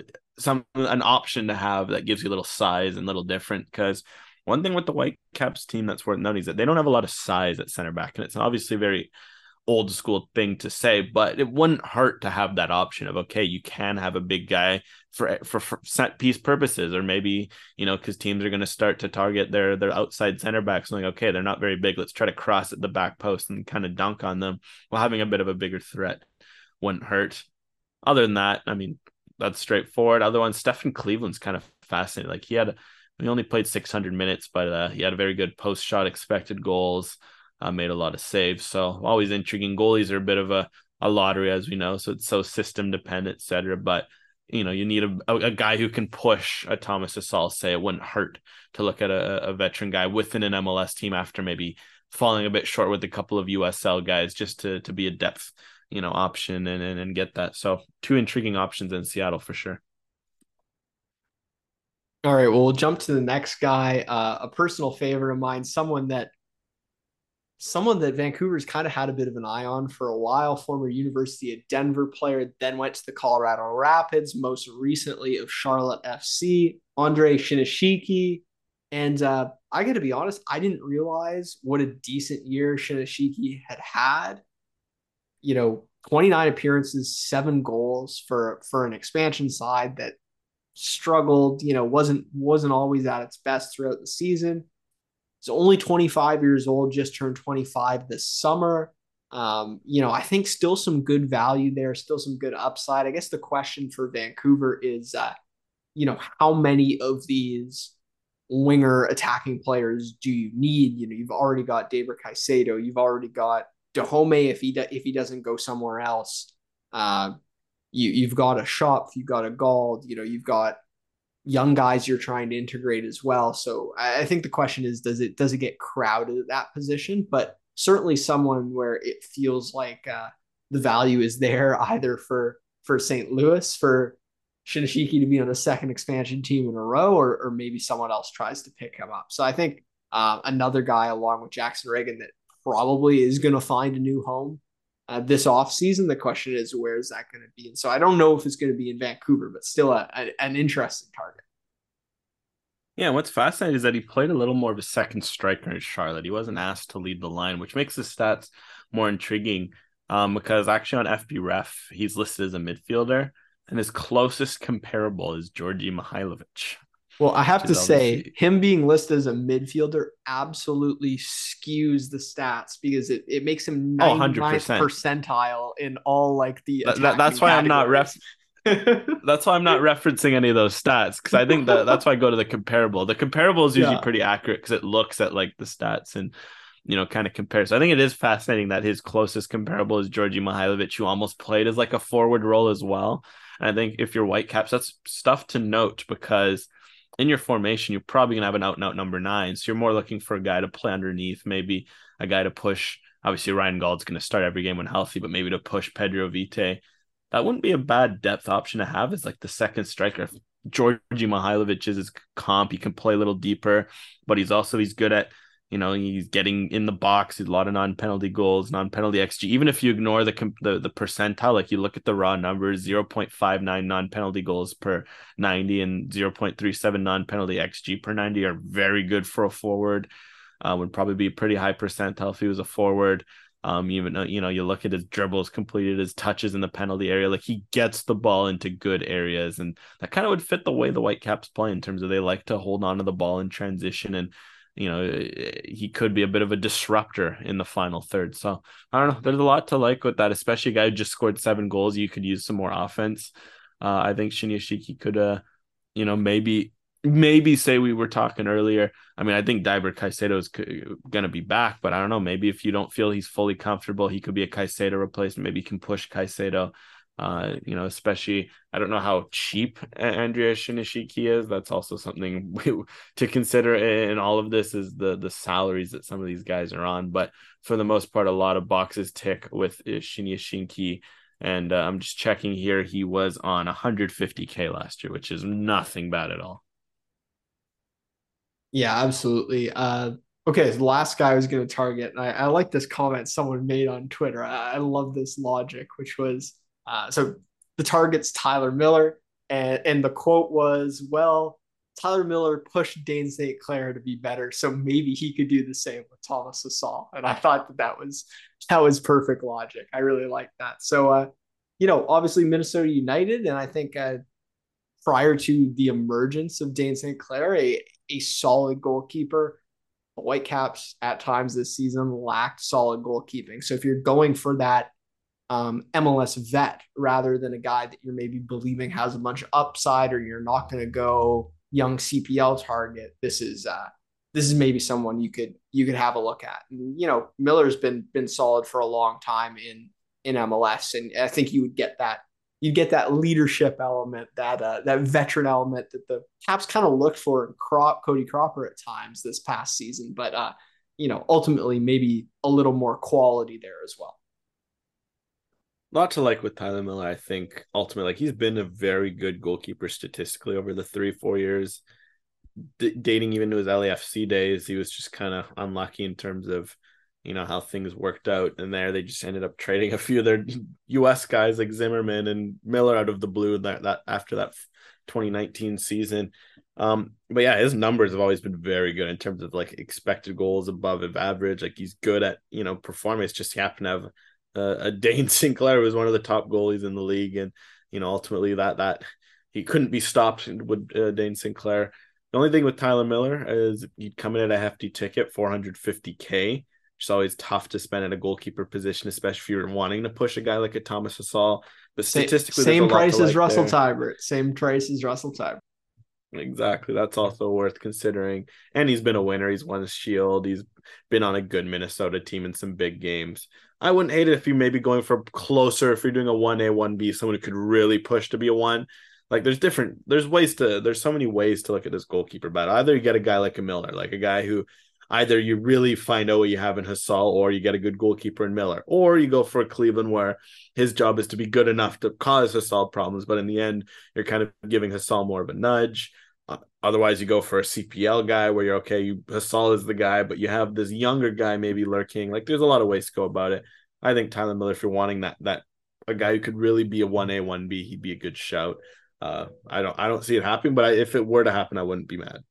an option to have that gives you a little size and a little different. Because one thing with the Whitecaps team that's worth noting is that they don't have a lot of size at center back. And it's obviously a very old school thing to say, but it wouldn't hurt to have that option of, okay, you can have a big guy for set piece purposes, or maybe, because teams are going to start to target their outside center backs, like, okay, they're not very big, let's try to cross at the back post and kind of dunk on them, while having a bit of a bigger threat wouldn't hurt. Other than that, I mean, that's straightforward. Other one, Stefan Cleveland's kind of fascinating. Like he only played 600 minutes, but he had a very good post shot expected goals. Made a lot of saves. So always intriguing. Goalies are a bit of a lottery, as we know. So it's so system dependent, etc. But, you need a guy who can push a Thomas Hasal. Say it wouldn't hurt to look at a veteran guy within an MLS team after maybe falling a bit short with a couple of USL guys, just to be a depth, option and get that. So two intriguing options in Seattle for sure. All right, well, we'll jump to the next guy. A personal favorite of mine, someone that Vancouver's kind of had a bit of an eye on for a while, former University of Denver player, then went to the Colorado Rapids, most recently of Charlotte FC, Andre Shinyashiki. And I got to be honest, I didn't realize what a decent year Shinyashiki had. 29 appearances, 7 goals for an expansion side that struggled, wasn't always at its best throughout the season. He's only 25 years old, just turned 25 this summer. I think still some good value there, still some good upside. I guess the question for Vancouver is, how many of these winger attacking players do you need? You've already got Deiber Caicedo, you've already got Dahomey if he doesn't go somewhere else. You've got a Schopf, you've got a Gauld, you've got young guys you're trying to integrate as well. So I think the question is, does it get crowded at that position? But certainly someone where it feels like the value is there, either for St. Louis, for Shinyashiki to be on a second expansion team in a row, or maybe someone else tries to pick him up. So I think another guy along with Jackson Reagan that probably is going to find a new home this offseason. The question is, where is that going to be? And so I don't know if it's going to be in Vancouver, but still an interesting target. Yeah, what's fascinating is that he played a little more of a second striker in Charlotte. He wasn't asked to lead the line, which makes his stats more intriguing because actually on FBref, he's listed as a midfielder, and his closest comparable is Georgi Mihailovic. Well, I have to say, him being listed as a midfielder absolutely skews the stats, because it makes him 99th percentile in all like the. That's why I'm not That's why I'm not referencing any of those stats, because I think that's why I go to the comparable. The comparable is usually pretty accurate because it looks at like the stats and kind of compares. So I think it is fascinating that his closest comparable is Georgi Mihailovic, who almost played as like a forward role as well. And I think if you're Whitecaps, that's stuff to note, because in your formation, you're probably going to have an out-and-out number 9. So you're more looking for a guy to play underneath, maybe a guy to push. Obviously, Ryan Gauld's going to start every game when healthy, but maybe to push Pedro Vite. That wouldn't be a bad depth option to have as like the second striker. If Georgi Mihailovic is his comp, he can play a little deeper, but he's good at, he's getting in the box. He's a lot of non-penalty goals, non-penalty XG. Even if you ignore the percentile, like you look at the raw numbers, 0.59 non-penalty goals per 90 and 0.37 non-penalty XG per 90 are very good for a forward. Would probably be a pretty high percentile if he was a forward. Even you look at his dribbles completed, his touches in the penalty area, like he gets the ball into good areas, and that kind of would fit the way the Whitecaps play in terms of they like to hold on to the ball in transition, and he could be a bit of a disruptor in the final third. So I don't know, there's a lot to like with that, especially a guy who just scored 7 goals. You could use some more offense. I think Shinyashiki could maybe say we were talking earlier. I mean, I think Deiber Caicedo is going to be back, but I don't know. Maybe if you don't feel he's fully comfortable, he could be a Caicedo replacement. Maybe he can push Caicedo. Especially, I don't know how cheap Andreas Shinyashiki is. That's also something to consider in all of this, is the salaries that some of these guys are on. But for the most part, a lot of boxes tick with Shinyashiki. And I'm just checking here. He was on 150K last year, which is nothing bad at all. Yeah, absolutely. Okay, so the last guy I was going to target, and I like this comment someone made on Twitter. I love this logic, which was, so the target's Tyler Miller, and the quote was, well, Tyler Miller pushed Dane St. Clair to be better, so maybe he could do the same with Thomas Hasal. And I thought that was perfect logic. I really like that. So, obviously Minnesota United, and I think prior to the emergence of Dane St. Clair, a solid goalkeeper. The Whitecaps at times this season lacked solid goalkeeping. So if you're going for that MLS vet rather than a guy that you're maybe believing has a bunch of upside, or you're not going to go young CPL target, this is maybe someone you could have a look at. And, Miller's been solid for a long time in MLS, and I think you would get that. You get that leadership element, that veteran element that the Caps kind of looked for in Cody Cropper at times this past season. But ultimately maybe a little more quality there as well. Lot to like with Tyler Miller. I think ultimately, he's been a very good goalkeeper statistically over the 3-4 years. Dating even to his LAFC days, he was just kind of unlucky in terms of how things worked out. And there they just ended up trading a few of their US guys like Zimmerman and Miller out of the blue that after that 2019 season. But yeah, his numbers have always been very good in terms of like expected goals above average. Like he's good at performing. It's just he happened to have a Dane St. Clair, who was one of the top goalies in the league, and ultimately that he couldn't be stopped with Dane St. Clair. The only thing with Tyler Miller is he'd come in at a hefty ticket, 450K. It's always tough to spend at a goalkeeper position, especially if you're wanting to push a guy like a Thomas Hasal. But statistically, same price as Russell Teibert. Same price as Russell Teibert. Exactly. That's also worth considering. And he's been a winner. He's won a Shield. He's been on a good Minnesota team in some big games. I wouldn't hate it if you're maybe going for closer, if you're doing a 1A, 1B, someone who could really push to be a 1. Like there's so many ways to look at this goalkeeper battle. Either you get a guy like a Miller, like a guy who either you really find out what you have in Hasal, or you get a good goalkeeper in Miller, or you go for a Cleveland where his job is to be good enough to cause Hasal problems, but in the end, you're kind of giving Hasal more of a nudge. Otherwise, you go for a CPL guy where you're okay, Hasal is the guy, but you have this younger guy maybe lurking. Like there's a lot of ways to go about it. I think Tyler Miller, if you're wanting that a guy who could really be a 1A, 1B, he'd be a good shout. I don't see it happening, but if it were to happen, I wouldn't be mad.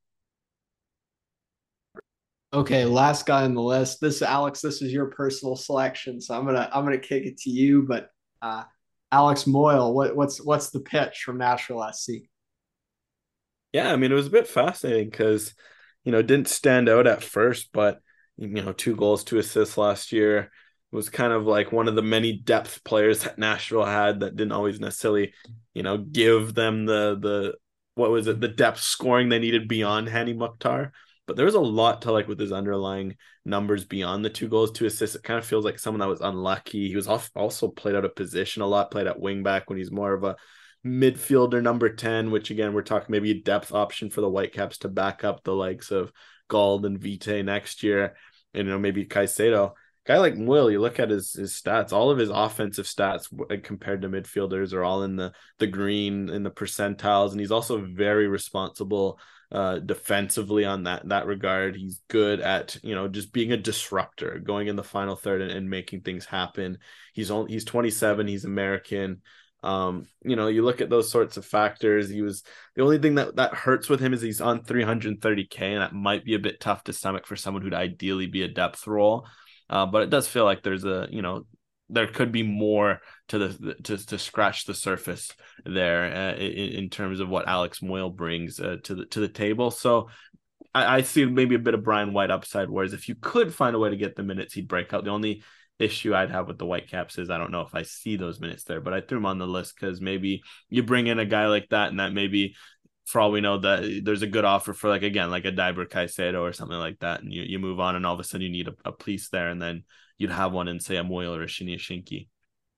Okay, last guy on the list. Alex, this is your personal selection, so I'm gonna kick it to you. But Alex Moyle, what's the pitch from Nashville SC? Yeah, I mean, it was a bit fascinating because it didn't stand out at first, but 2 goals, 2 assists last year. It was kind of like one of the many depth players that Nashville had that didn't always necessarily give them the what was it, the depth scoring they needed beyond Hani Mukhtar. But there was a lot to like with his underlying numbers beyond the 2 goals, 2 assists. It kind of feels like someone that was unlucky. He was also played out of position a lot, played at wing back when he's more of a midfielder number 10, which again, we're talking maybe a depth option for the Whitecaps to back up the likes of Gauld and Vite next year. And, maybe Caicedo. Guy like Will, you look at his stats, all of his offensive stats compared to midfielders are all in the green, in the percentiles. And he's also very responsible defensively on that regard. He's good at, just being a disruptor, going in the final third and making things happen. He's 27, he's American. You look at those sorts of factors. He was the only thing that hurts with him is he's on 330K, and that might be a bit tough to stomach for someone who'd ideally be a depth role. But it does feel like there's there could be more to scratch the surface there in terms of what Alex Moyle brings to the table. So I see maybe a bit of Brian White upside, whereas if you could find a way to get the minutes, he'd break out. The only issue I'd have with the Whitecaps is I don't know if I see those minutes there, but I threw him on the list because maybe you bring in a guy like that, and that maybe, for all we know, that there's a good offer for like a Diber Caicedo or something like that, and you move on, and all of a sudden you need a piece there, and then you'd have one in, say, a Moyle or a Shinyashinki.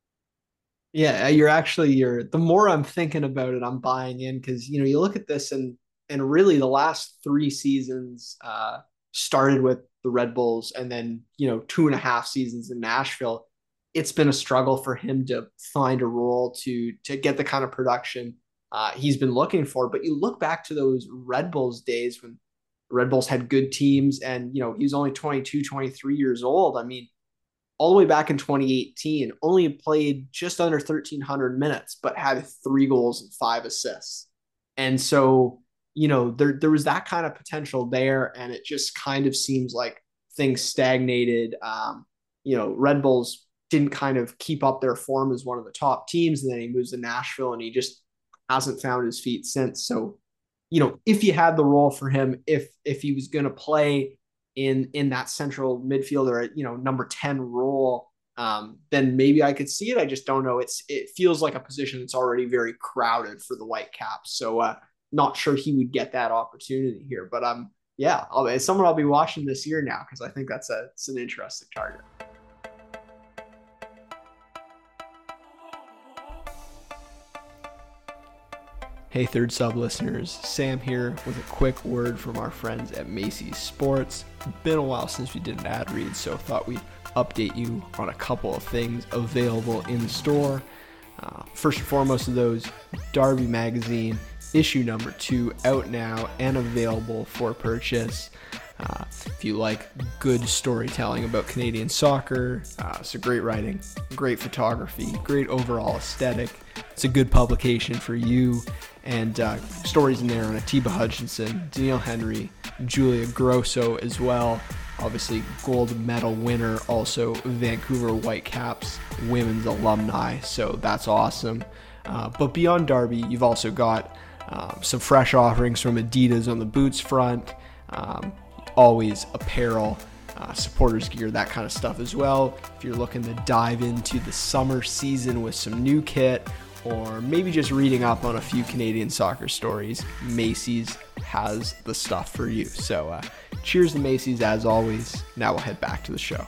Yeah, the more I'm thinking about it, I'm buying in, because you look at this, and really the last 3 seasons started with the Red Bulls, and then 2.5 seasons in Nashville. It's been a struggle for him to find a role to get the kind of production he's been looking for. But you look back to those Red Bulls days when Red Bulls had good teams, and he was only 22, 23 years old. I mean, all the way back in 2018, only played just under 1,300 minutes, but had 3 goals and 5 assists. And so there was that kind of potential there, and it just kind of seems like things stagnated. Red Bulls didn't kind of keep up their form as one of the top teams, and then he moves to Nashville, and he just hasn't found his feet since. So, if you had the role for him, if he was going to play in that central midfielder, number 10 role, then maybe I could see it. I just don't know. It feels like a position that's already very crowded for the Whitecaps. So, not sure he would get that opportunity here, but yeah, it's someone I'll be watching this year now, because I think it's an interesting target. Hey, Third Sub listeners, Sam here with a quick word from our friends at Macy's Sports. It's been a while since we did an ad read, so thought we'd update you on a couple of things available in the store. First and foremost of those, Derby Magazine, issue number 2, out now and available for purchase. If you like good storytelling about Canadian soccer, so great writing, great photography, great overall aesthetic. It's a good publication for you. And stories in there on Atiba Hutchinson, Danielle Henry, Julia Grosso as well. Obviously, gold medal winner, also Vancouver Whitecaps women's alumni, so that's awesome. But beyond Derby, you've also got some fresh offerings from Adidas on the boots front, always apparel, supporters gear, that kind of stuff as well. If you're looking to dive into the summer season with some new kit, or maybe just reading up on a few Canadian soccer stories, Macy's has the stuff for you. So cheers to Macy's as always. Now we'll head back to the show.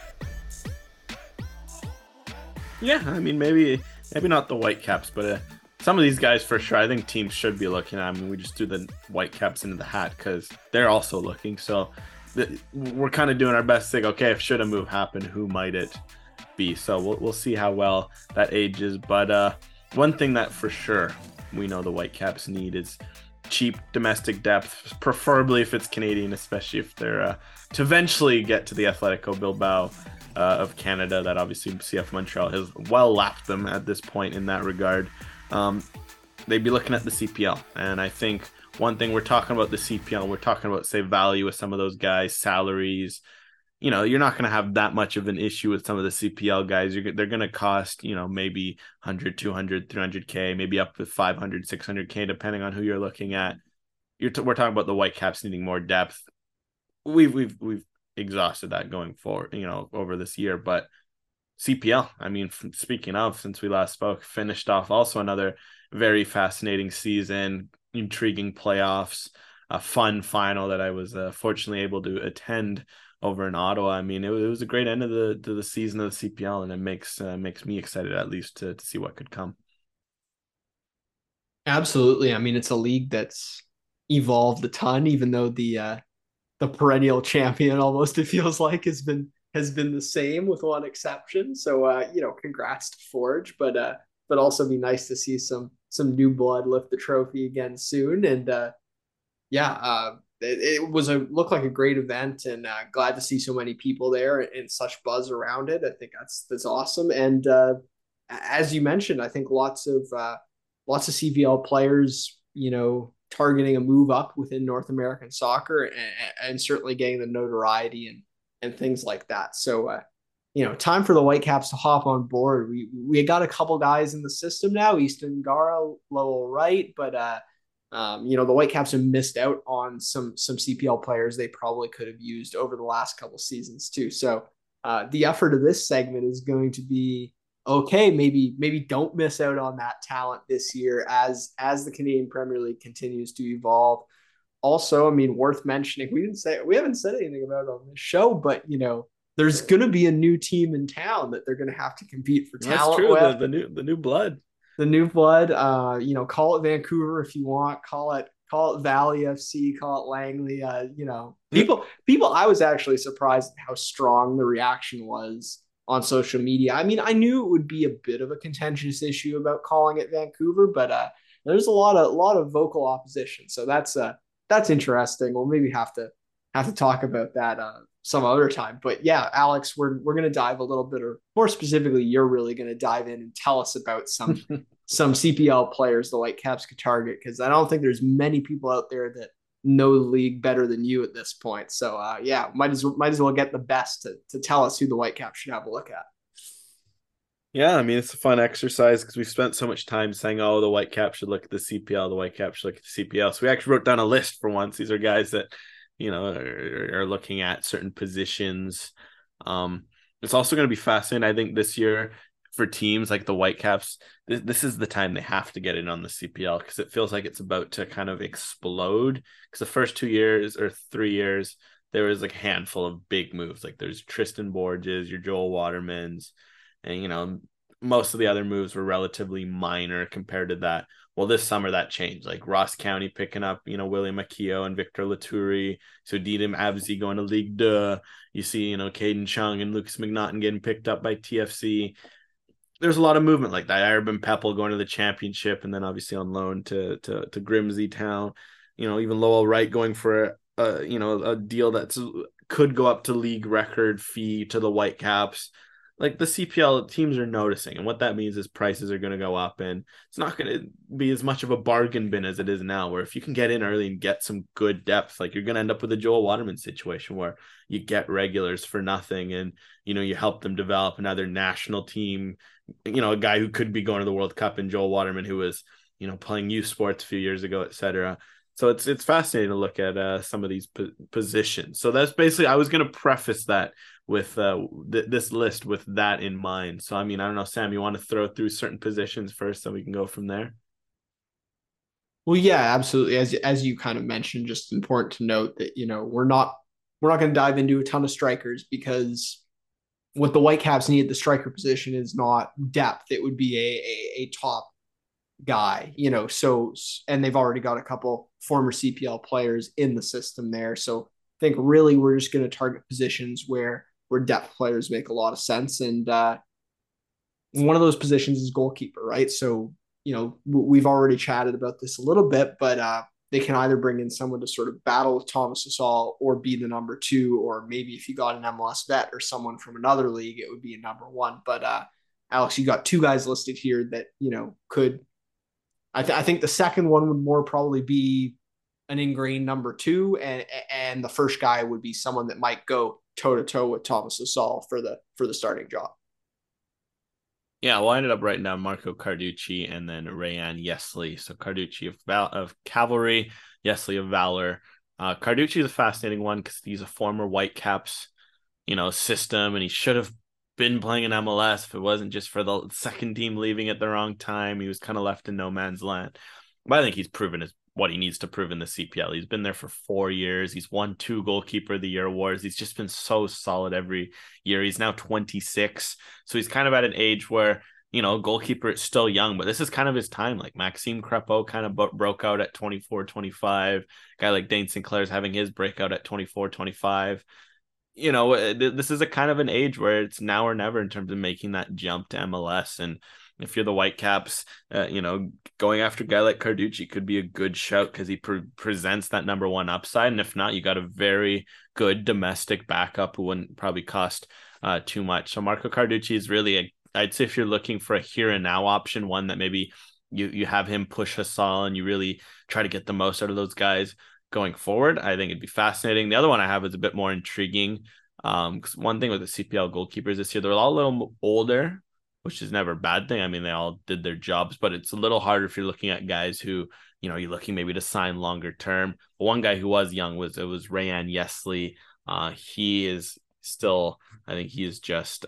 Yeah, I mean, maybe not the Whitecaps, but some of these guys for sure, I think teams should be looking at. I mean, we just threw the Whitecaps into the hat because they're also looking. So we're kind of doing our best to think, okay, if should a move happen, who might it be? So we'll see how well that ages. But one thing that for sure we know the Whitecaps need is cheap domestic depth, preferably if it's Canadian, especially if they're to eventually get to the Atletico Bilbao of Canada. That obviously CF Montreal has well lapped them at this point in that regard. They'd be looking at the CPL, and I think one thing we're talking about the CPL, we're talking about, say, value with some of those guys, salaries. You're not going to have that much of an issue with some of the CPL guys. They're going to cost, maybe 100, 200, 300K, maybe up to 500, 600K, depending on who you're looking at. We're talking about the Whitecaps needing more depth. We've exhausted that going forward, over this year. But CPL, I mean, speaking of, since we last spoke, finished off also another very fascinating season, intriguing playoffs, a fun final that I was fortunately able to attend over in Ottawa. I mean, it was a great end of the season of the CPL, and it makes me excited at least to see what could come. Absolutely. I mean, it's a league that's evolved a ton, even though the perennial champion almost it feels like has been the same with one exception. So congrats to Forge, but also be nice to see some new blood lift the trophy again soon. And it was looked like a great event, and glad to see so many people there and such buzz around it. I think that's awesome. And as you mentioned, I think lots of CPL players, targeting a move up within North American soccer, and certainly getting the notoriety and things like that. So, time for the Whitecaps to hop on board. We got a couple guys in the system now, Easton Gara, Lowell Wright, but the Whitecaps have missed out on some CPL players they probably could have used over the last couple seasons too. So the effort of this segment is going to be, okay, maybe don't miss out on that talent this year as the Canadian Premier League continues to evolve. Also, I mean, worth mentioning, we haven't said anything about it on this show, but there's going to be a new team in town that they're going to have to compete for talent. That's true. With. The new blood. The new blood. Call it Vancouver if you want. Call it Valley FC. Call it Langley. People. I was actually surprised at how strong the reaction was on social media. I mean, I knew it would be a bit of a contentious issue about calling it Vancouver, but there's a lot of vocal opposition. So that's interesting. We'll maybe have to talk about that some other time. But yeah, Alex, we're going to dive a little bit, or more specifically, you're really going to dive in and tell us about some CPL players the Whitecaps could target, because I don't think there's many people out there that know the league better than you at this point. So might as well get the best to tell us who the Whitecaps should have a look at. Yeah, I mean, it's a fun exercise because we've spent so much time saying, oh, the Whitecaps should look at the CPL, the Whitecaps should look at the CPL. So we actually wrote down a list for once. These are guys that, are looking at certain positions. It's also going to be fascinating, I think, this year for teams like the Whitecaps. This is the time they have to get in on the CPL, because it feels like it's about to kind of explode. Because the first 2 years or 3 years, there was like a handful of big moves. Like there's Tristan Borges, your Joel Watermans, and most of the other moves were relatively minor compared to that. Well, this summer that changed. Like Ross County picking up, William Akio and Victor Laturi. So Didem Abzi going to Ligue 2. You see, Caden Chung and Lucas McNaughton getting picked up by TFC. There's a lot of movement like that. Urban Peppel going to the championship, and then obviously on loan to Grimsby Town. Even Lowell Wright going for a deal that could go up to league record fee to the Whitecaps. Like the CPL teams are noticing, and what that means is prices are going to go up, and it's not going to be as much of a bargain bin as it is now, where if you can get in early and get some good depth, like you're going to end up with a Joel Waterman situation where you get regulars for nothing, and you help them develop another national team, a guy who could be going to the World Cup, and Joel Waterman, who was playing youth sports a few years ago, etc. So it's fascinating to look at some of these positions. So that's basically, I was going to preface that with this list with that in mind. So, I mean, I don't know, Sam, you want to throw through certain positions first so we can go from there? Well, yeah, absolutely. As you kind of mentioned, just important to note that, we're not going to dive into a ton of strikers, because what the Whitecaps need at the striker position is not depth. It would be a top guy, and they've already got a couple former CPL players in the system there. So I think really we're just going to target positions where depth players make a lot of sense. And one of those positions is goalkeeper, right? So, we've already chatted about this a little bit, but they can either bring in someone to sort of battle with Thomas Hasal, or be the number 2, or maybe if you got an MLS vet or someone from another league, it would be a number 1. But Alex, you got 2 guys listed here that, could, I think the second one would more probably be an ingrained number 2, and the first guy would be someone that might go toe to toe with Thomas Hasal for the starting job. Yeah, well, I ended up writing down Marco Carducci and then Rayan Yesley. So Carducci of Cavalry, Yesley of Valor. Carducci is a fascinating one because he's a former Whitecaps, system, and he should have been playing in MLS, if it wasn't just for the second team leaving at the wrong time, he was kind of left in no man's land. But I think he's proven what he needs to prove in the CPL. He's been there for 4 years. He's won 2 Goalkeeper of the Year awards. He's just been so solid every year. He's now 26. So he's kind of at an age where, goalkeeper is still young, but this is kind of his time. Like Maxime Crepeau kind of broke out at 24, 25. Guy like Dane Sinclair is having his breakout at 24, 25. This is a kind of an age where it's now or never in terms of making that jump to MLS. And if you're the Whitecaps, going after a guy like Carducci could be a good shout because he presents that number one upside. And if not, you got a very good domestic backup who wouldn't probably cost too much. So Marco Carducci is really I'd say if you're looking for a here and now option, one that maybe you have him push Hasal and you really try to get the most out of those guys going forward, I think it'd be fascinating. The other one I have is a bit more intriguing. Because one thing with the CPL goalkeepers this year, they're all a little older, which is never a bad thing. I mean, they all did their jobs, but it's a little harder if you're looking at guys who, you're looking maybe to sign longer term. But one guy who was young was Rayan Yesley. He is still, I think he is just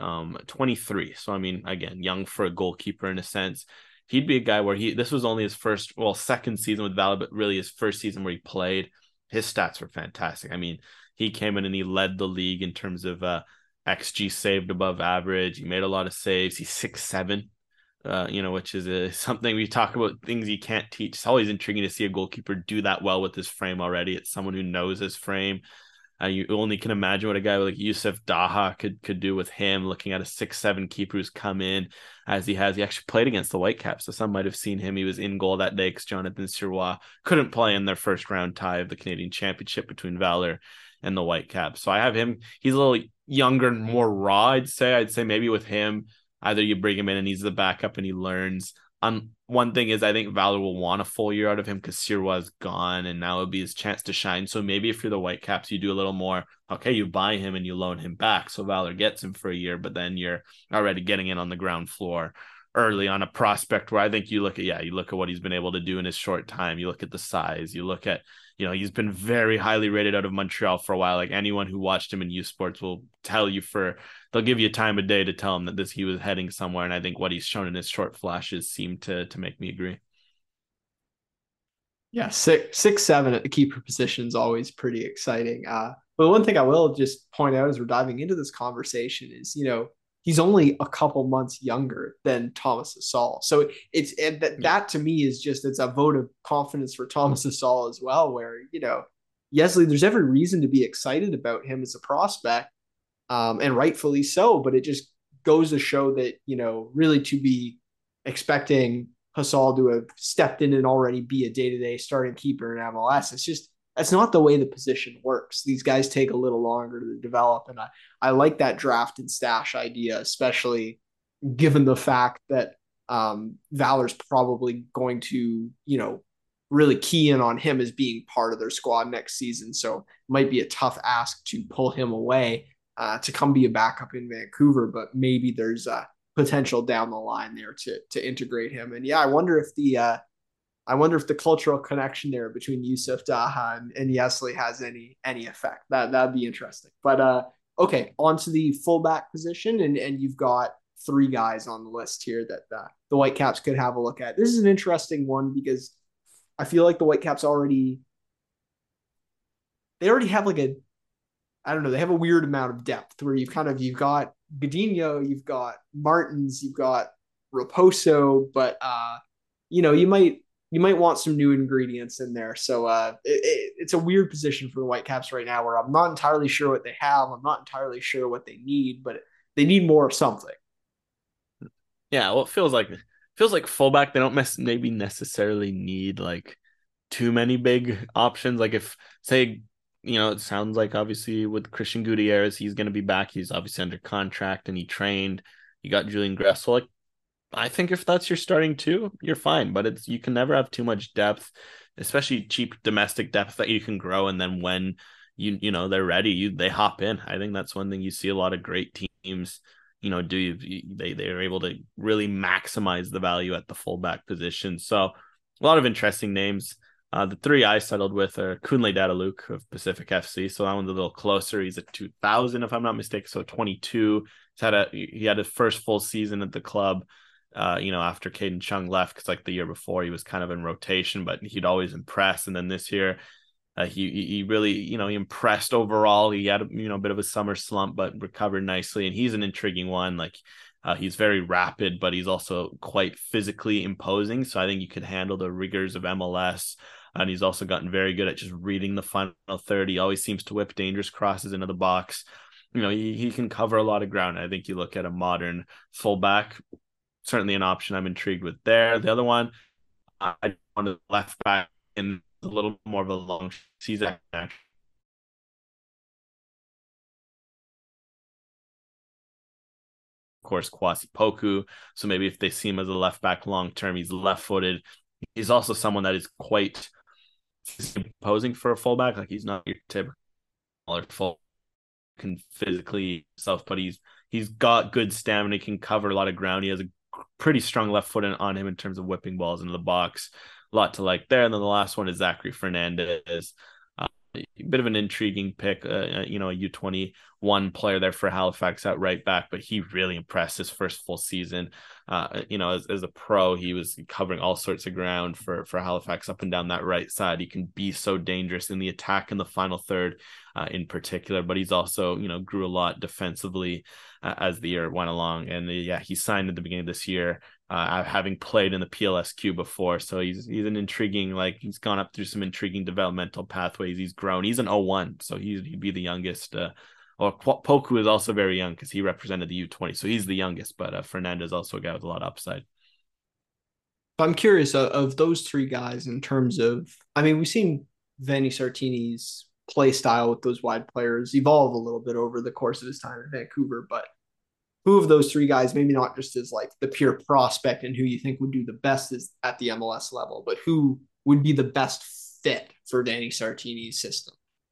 23. So, I mean, again, young for a goalkeeper in a sense. He'd be a guy where this was only his second season with Valley, but really his first season where he played. His stats were fantastic. I mean, he came in and he led the league in terms of XG saved above average. He made a lot of saves. He's 6'7", which is something we talk about, things you can't teach. It's always intriguing to see a goalkeeper do that well with his frame already. It's someone who knows his frame. You only can imagine what a guy like Youssef Daha could do with him, looking at a 6'7" keeper who's come in as he has. He actually played against the Whitecaps, so some might have seen him. He was in goal that day because Jonathan Sirois couldn't play in their first round tie of the Canadian Championship between Valor and the Whitecaps. So I have him. He's a little younger and more raw, I'd say maybe with him, either you bring him in and he's the backup and he learns. One thing is I think Valor will want a full year out of him because Sirois is gone and now it'll be his chance to shine. So maybe if you're the Whitecaps, you do a little more, okay, you buy him and you loan him back. So Valor gets him for a year, but then you're already getting in on the ground floor early on a prospect where I think you look at what he's been able to do in his short time. You look at the size, you look at, he's been very highly rated out of Montreal for a while. Like anyone who watched him in U Sports will tell you they'll give you time of day to tell him that he was heading somewhere. And I think what he's shown in his short flashes seem to make me agree. Yeah, 6'7" at the keeper position is always pretty exciting. But one thing I will just point out as we're diving into this conversation is, he's only a couple months younger than Thomas Hasal. So that to me is it's a vote of confidence for Thomas Hasal as well, where, Yesley, there's every reason to be excited about him as a prospect, and rightfully so, but it just goes to show that, really to be expecting Hasal to have stepped in and already be a day-to-day starting keeper in MLS. That's not the way the position works. These guys take a little longer to develop. And I like that draft and stash idea, especially given the fact that Valor's probably going to, really key in on him as being part of their squad next season. So it might be a tough ask to pull him away to come be a backup in Vancouver, but maybe there's a potential down the line there to integrate him. And yeah, I wonder if the cultural connection there between Youssef Daha and Yesley has any effect. That'd be interesting. But okay, on to the fullback position, and you've got 3 guys on the list here that the Whitecaps could have a look at. This is an interesting one because I feel like the Whitecaps already have they have a weird amount of depth where you've got Godinho, you've got Martins, you've got Raposo, but you might want some new ingredients in there. So it's a weird position for the Whitecaps right now where I'm not entirely sure what they have. I'm not entirely sure what they need, but they need more of something. Yeah, well, it feels like fullback, they don't maybe necessarily need like too many big options. Like if, say, it sounds like obviously with Christian Gutierrez, he's going to be back. He's obviously under contract and he trained. You got Julian Gressel. Like, I think if that's your starting 2, you're fine. But you can never have too much depth, especially cheap domestic depth that you can grow. And then when they're ready, they hop in. I think that's one thing you see a lot of great teams, they're able to really maximize the value at the fullback position. So a lot of interesting names. The three I settled with are Kunle Dataluke of Pacific FC. So that one's a little closer. He's a 2000, if I'm not mistaken. So 22. He had his first full season at the club, after Caden Chung left, because like the year before he was kind of in rotation, but he'd always impress. And then this year, he really, he impressed overall. He had a bit of a summer slump, but recovered nicely. And he's an intriguing one. Like he's very rapid, but he's also quite physically imposing. So I think you could handle the rigors of MLS. And he's also gotten very good at just reading the final third. He always seems to whip dangerous crosses into the box. He can cover a lot of ground. I think you look at a modern fullback, certainly an option I'm intrigued with there. The other one, I wanted left back in a little more of a long season. Of course, Kwasi Poku. So maybe if they see him as a left back long term, he's left footed. He's also someone that is quite imposing for a fullback. Like he's not your typical full, can physically himself, but he's got good stamina. He can cover a lot of ground. He has a pretty strong left foot on him in terms of whipping balls into the box. A lot to like there. And then the last one is Zachary Fernandez. A bit of an intriguing pick, a U21 player there for Halifax at right back, but he really impressed his first full season. As a pro, he was covering all sorts of ground for Halifax up and down that right side. He can be so dangerous in the attack in the final third in particular, but he's also, grew a lot defensively as the year went along. And he signed at the beginning of this year, having played in the PLSQ before. So he's an intriguing, he's gone up through some intriguing developmental pathways. He's grown. He's an 01, so he'd be the youngest. Poku is also very young because he represented the U20, so he's the youngest. But Fernandez also a guy with a lot of upside. I'm curious of those three guys in terms of, we've seen Vanni Sartini's play style with those wide players evolve a little bit over the course of his time in Vancouver, but who of those three guys, maybe not just as like the pure prospect and who you think would do the best is at the MLS level, but who would be the best fit for Vanni Sartini's system?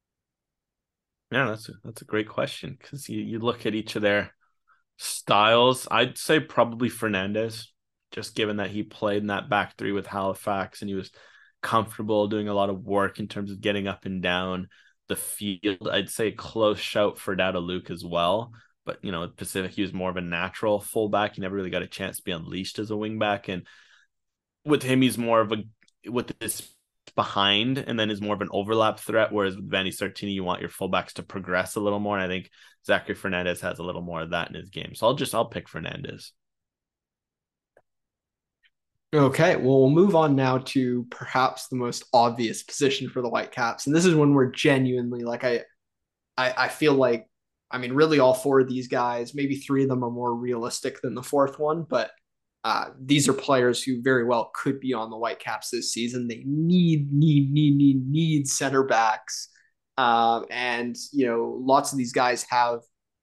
Yeah, that's a great question, because you look at each of their styles. I'd say probably Fernandez, just given that he played in that back three with Halifax and he was comfortable doing a lot of work in terms of getting up and down the field. I'd say close shout for Dataluke as well. But, Pacific, he was more of a natural fullback. He never really got a chance to be unleashed as a wingback. And with him, he's more of with this behind and then is more of an overlap threat. Whereas with Vanni Sartini, you want your fullbacks to progress a little more. And I think Zachary Fernandez has a little more of that in his game. So I'll pick Fernandez. Okay, well, we'll move on now to perhaps the most obvious position for the Whitecaps. And this is when we're genuinely I feel like, really all four of these guys, maybe three of them are more realistic than the fourth one, but these are players who very well could be on the Whitecaps this season. They need center backs. And lots of these guys have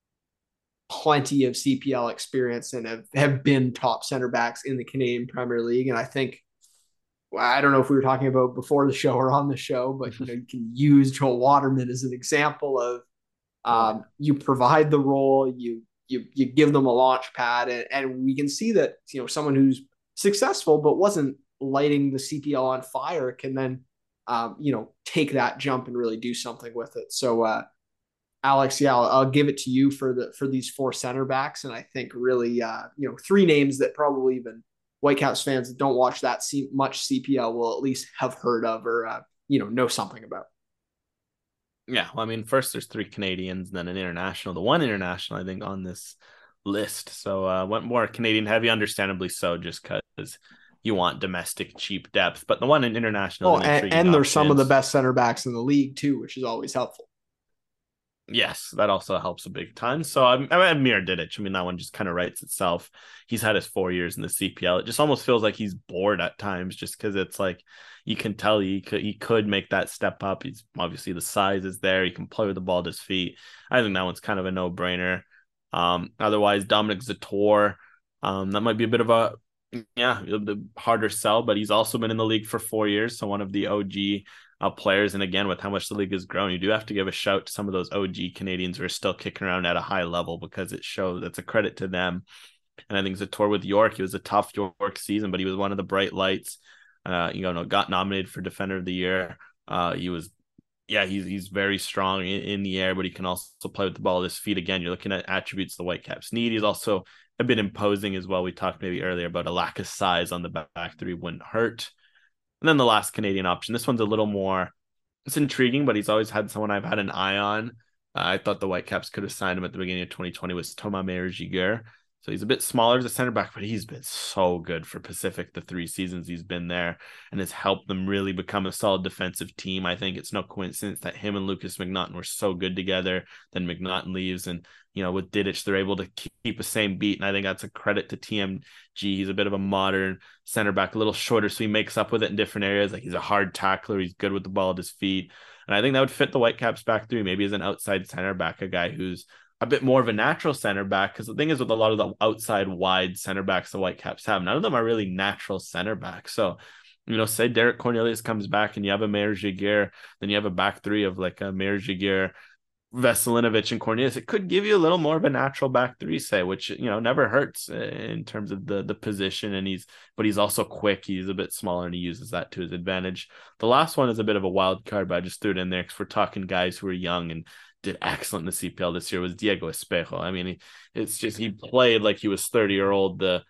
plenty of CPL experience and have been top center backs in the Canadian Premier League. And I think, I don't know if we were talking about before the show or on the show, but you can use Joel Waterman as an example of you provide the role, you give them a launch pad, and we can see that someone who's successful but wasn't lighting the CPL on fire can then take that jump and really do something with it. So Alex, I'll give it to you for these four center backs, and I think really three names that probably even Whitecaps fans that don't watch that much CPL will at least have heard of or know something about. Yeah, well, first there's three Canadians and then an international. The one international, I think, on this list. So went more Canadian heavy, understandably so, just because you want domestic cheap depth. But the one in international, and there's some of the best center backs in the league too, which is always helpful. Yes, that also helps a big time. So Mir Didic, that one just kind of writes itself. He's had his 4 years in the CPL. It just almost feels like he's bored at times, just because it's like you can tell he could make that step up. He's obviously, the size is there. He can play with the ball at his feet. I think that one's kind of a no-brainer. Otherwise, Dominic Zator, that might be a bit of a harder sell, but he's also been in the league for 4 years. So one of the OG players. And again, with how much the league has grown, you do have to give a shout to some of those OG Canadians who are still kicking around at a high level, because it shows, it's a credit to them. And I think Zator with York, it was a tough York season, but he was one of the bright lights got nominated for Defender of the Year. He's very strong in the air, but he can also play with the ball at his feet. Again, you're looking at attributes the Whitecaps need. He's also a bit imposing as well. We talked maybe earlier about a lack of size on the back three wouldn't hurt. And then the last Canadian option. This one's a little more, it's intriguing, but he's always had someone I've had an eye on. I thought the Whitecaps could have signed him at the beginning of 2020 was Thomas Meyer-Giguère. So he's a bit smaller as a center back, but he's been so good for Pacific the 3 seasons he's been there and has helped them really become a solid defensive team. I think it's no coincidence that him and Lucas McNaughton were so good together. Then McNaughton leaves, and with Didic, they're able to keep the same beat. And I think that's a credit to TMG. He's a bit of a modern center back, a little shorter, so he makes up with it in different areas. Like he's a hard tackler. He's good with the ball at his feet. And I think that would fit the Whitecaps back three, maybe as an outside center back, a guy who's a bit more of a natural center back, because the thing is with a lot of the outside wide center backs the Whitecaps have, none of them are really natural center backs. So, say Derek Cornelius comes back and you have a Meyer-Giguère, then you have a back three of like a Meyer-Giguère, Veselinovic, and Cornelius. It could give you a little more of a natural back three, say, which never hurts in terms of the position. And he's also quick. He's a bit smaller and he uses that to his advantage. The last one is a bit of a wild card, but I just threw it in there because we're talking guys who are young and did excellent in the CPL this year, was Diego Espejo. I mean, he played like he was 30-year-old, the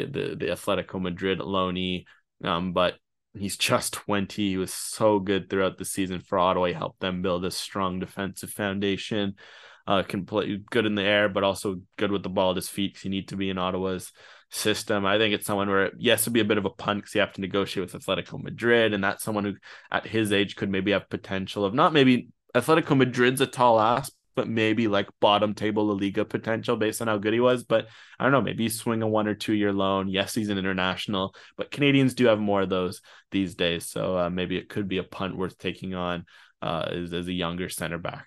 Atletico Madrid loanee, but he's just 20. He was so good throughout the season for Ottawa. He helped them build a strong defensive foundation. Can play good in the air, but also good with the ball at his feet because you need to be in Ottawa's system. I think it's someone where, yes, it'd be a bit of a punt because you have to negotiate with Atletico Madrid, and that's someone who at his age could maybe have potential of not maybe Atletico Madrid's a tall ask, but maybe like bottom table La Liga potential based on how good he was. But I don't know, maybe swing a 1 or 2 year loan. Yes, he's an international, but Canadians do have more of those these days. So maybe it could be a punt worth taking on as a younger center back.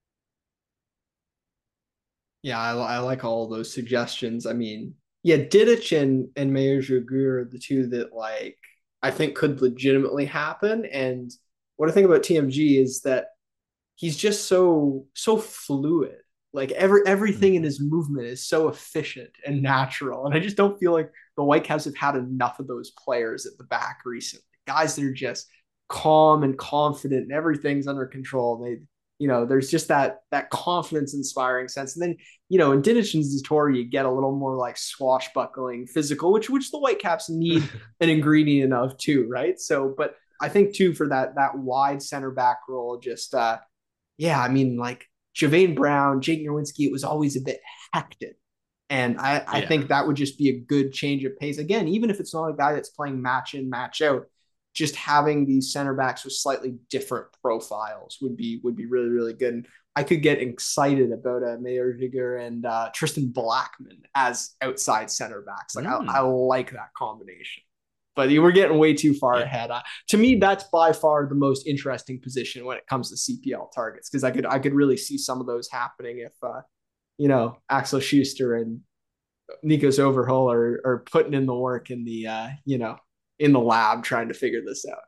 Yeah, I like all those suggestions. I mean, yeah, Didic and Meyer-Giguère are the two that I think could legitimately happen. And what I think about TMG is that he's just so fluid. Like everything in his movement is so efficient and natural. And I just don't feel like the Whitecaps have had enough of those players at the back recently. Guys that are just calm and confident and everything's under control. There's just that confidence inspiring sense. And then, in Didic and Zatorre, you get a little more like swashbuckling physical, which the Whitecaps need an ingredient of too, right? So, but I think too, for that wide center back role, just like Javain Brown, Jake Nerwinski, it was always a bit hectic. And I think that would just be a good change of pace. Again, even if it's not a guy that's playing match in, match out, just having these center backs with slightly different profiles would be really, really good. And I could get excited about Meyer-Giguère and Tristan Blackman as outside center backs. Like I like that combination. But you were getting way too far ahead. To me, that's by far the most interesting position when it comes to CPL targets, because I could really see some of those happening if Axel Schuster and Nikos Overhull are putting in the work in the in the lab trying to figure this out.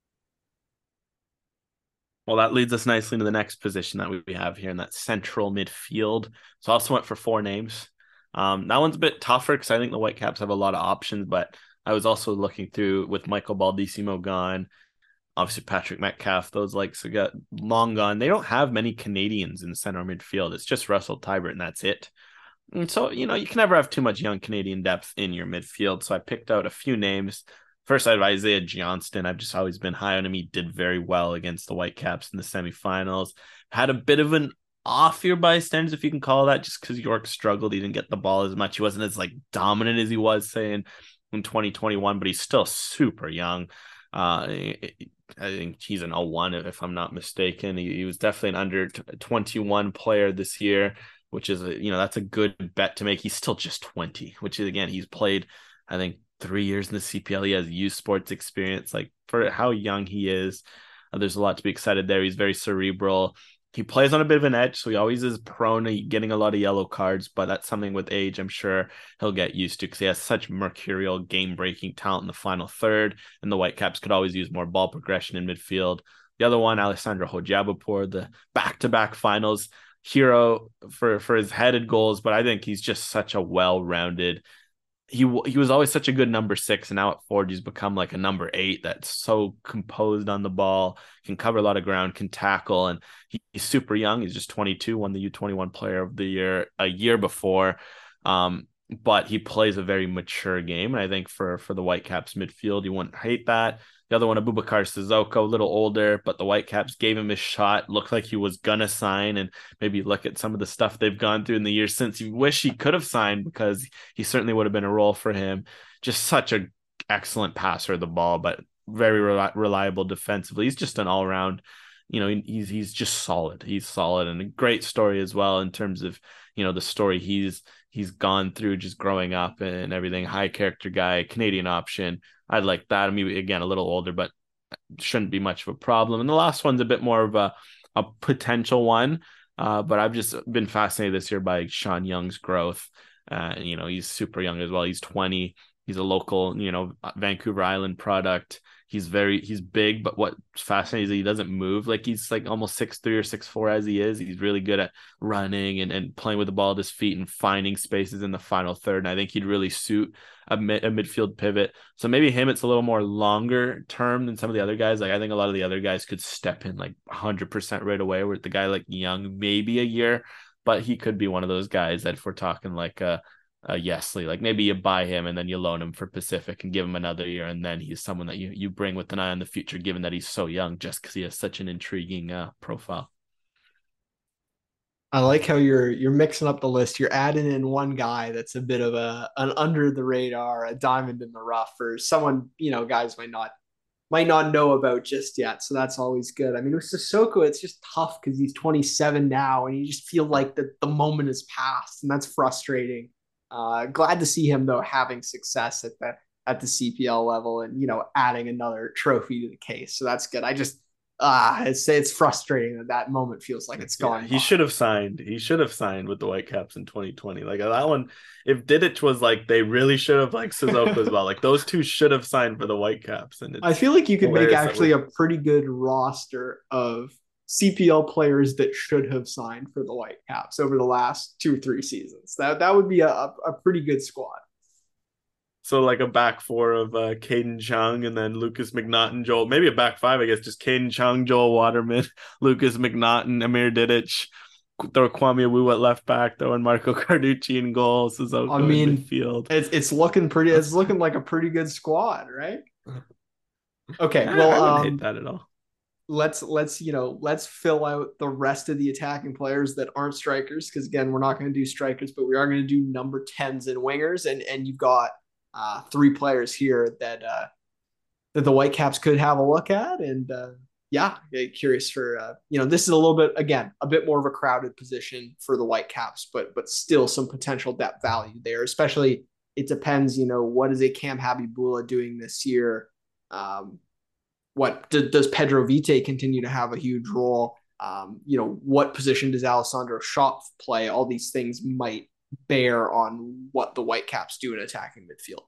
Well, that leads us nicely into the next position that we have here in that central midfield. So I also went for 4 names. That one's a bit tougher because I think the Whitecaps have a lot of options, but I was also looking through with Michael Baldisimo gone, obviously Patrick Metcalf, those likes got long gone. They don't have many Canadians in the center midfield. It's just Russell Teibert, and that's it. And so, you can never have too much young Canadian depth in your midfield. So I picked out a few names. First, I have Isaiah Johnston. I've just always been high on him. He did very well against the Whitecaps in the semifinals. Had a bit of an off year by standards, if you can call that, just because York struggled. He didn't get the ball as much. He wasn't as dominant as he was, say, in 2021, but he's still super young. I think he's an 01, if I'm not mistaken. He was definitely an under 21 player this year, which is that's a good bet to make. He's still just 20, which is, again, he's played, I think, 3 years in the CPL. He has youth sports experience. For how young he is, there's a lot to be excited there. He's very cerebral. He plays on a bit of an edge, so he always is prone to getting a lot of yellow cards, but that's something with age I'm sure he'll get used to because he has such mercurial game-breaking talent in the final third, and the Whitecaps could always use more ball progression in midfield. The other one, Alessandro Hojabapour, the back-to-back finals hero for his headed goals, but I think he's just such a well-rounded. he was always such a good number 6, and now at Ford he's become like a number 8 that's so composed on the ball, can cover a lot of ground, can tackle, and he's super young. He's just 22, won the U21 Player of the Year a year before, but he plays a very mature game, and I think for the Whitecaps midfield, you wouldn't hate that. The other one, Abubakar Sissoko, a little older, but the Whitecaps gave him his shot. Looked like he was gonna sign, and maybe look at some of the stuff they've gone through in the years since. You wish he could have signed, because he certainly would have been a role for him. Just such an excellent passer of the ball, but very reliable defensively. He's just an all around. He's just solid. He's solid, and a great story as well in terms of the story he's gone through just growing up and everything. High character guy, Canadian option. I like that. I mean, again, a little older, but shouldn't be much of a problem. And the last one's a bit more of a potential one. But I've just been fascinated this year by Sean Young's growth. He's super young as well. He's 20. He's a local, Vancouver Island product. He's big, but what's fascinating is that he doesn't move. Like, he's like almost 6'3" or 6'4" as he is. He's really good at running and playing with the ball at his feet and finding spaces in the final third. And I think he'd really suit a midfield pivot. So maybe him, it's a little more longer term than some of the other guys. Like, I think a lot of the other guys could step in like 100% right away, where the guy like Young, maybe a year, but he could be one of those guys that if we're talking like Yesley, like maybe you buy him and then you loan him for Pacific and give him another year, and then he's someone that you bring with an eye on the future, given that he's so young, just because he has such an intriguing profile. I like how you're mixing up the list. You're adding in one guy that's a bit of an under the radar, a diamond in the rough, or someone guys might not know about just yet. So that's always good. I mean, with Sissoko, it's just tough because he's 27 now, and you just feel like the moment has passed, and that's frustrating. Glad to see him though having success at the CPL level, and adding another trophy to the case. So that's good. I just it's frustrating that moment feels like it's gone. He should have signed. He should have signed with the Whitecaps in 2020. Like that one, if Didic was like, they really should have, like Sissoko as well. Like those two should have signed for the Whitecaps. And I feel like you could make actually a pretty good roster of CPL players that should have signed for the Whitecaps over the last 2-3 seasons. That would be a pretty good squad. So like a back four of Caden Chung and then Lucas McNaughton, Joel, maybe a back five, I guess, just Caden Chung, Joel Waterman, Lucas McNaughton, Amir Didic, throw Kwame Awu at left back, throwing Marco Carducci in goal. Sissoko in midfield. It's looking like a pretty good squad, right? Okay, well, I wouldn't hate that at all. Let's fill out the rest of the attacking players that aren't strikers, because again, we're not going to do strikers, but we are going to do number 10s and wingers, and you've got 3 players here that the Whitecaps could have a look at, and curious for this is a little bit, again, a bit more of a crowded position for the Whitecaps, but still some potential depth value there. Especially, it depends, what is a Cam Habibullah doing this year? What does Pedro Vite continue to have a huge role? What position does Alessandro Schopf play? All these things might bear on what the Whitecaps do in attacking midfield.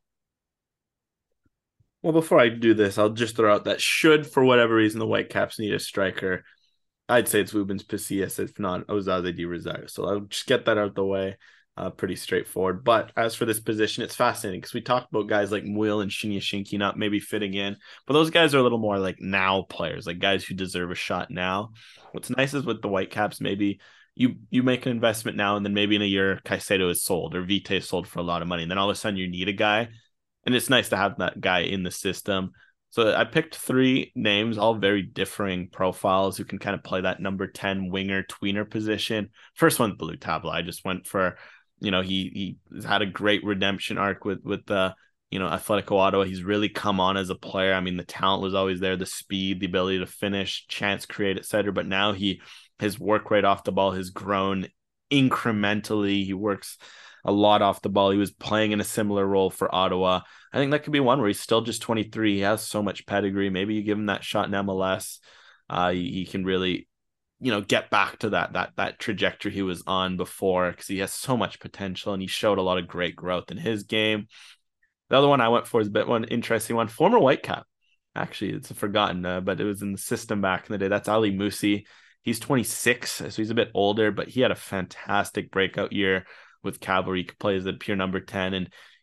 Well, before I do this, I'll just throw out that should, for whatever reason, the Whitecaps need a striker, I'd say it's Rubens Pasillas, if not Osaze Di Rosario. So I'll just get that out of the way. Pretty straightforward. But as for this position, it's fascinating because we talked about guys like Muil and Shinya Shinki not maybe fitting in, but those guys are a little more like now players, like guys who deserve a shot now. What's nice is with the Whitecaps, maybe you make an investment now, and then maybe in a year Caicedo is sold or Vite is sold for a lot of money, and then all of a sudden you need a guy, and it's nice to have that guy in the system. So I picked 3 names, all very differing profiles, who can kind of play that number 10 winger tweener position. First one, Blue Tabla. I just went for, he had a great redemption arc with Atletico Ottawa. He's really come on as a player. I mean, the talent was always there, the speed, the ability to finish, chance create, etc. But now his work rate off the ball has grown incrementally. He works a lot off the ball. He was playing in a similar role for Ottawa. I think that could be one where he's still just 23. He has so much pedigree. Maybe you give him that shot in MLS. He can really, get back to that trajectory he was on before, because he has so much potential and he showed a lot of great growth in his game. The other one I went for is a bit one interesting one. Former Whitecap. Actually, it's forgotten, but it was in the system back in the day. That's Ali Musi. He's 26, so he's a bit older, but he had a fantastic breakout year with Cavalry. He plays the pure number 10, and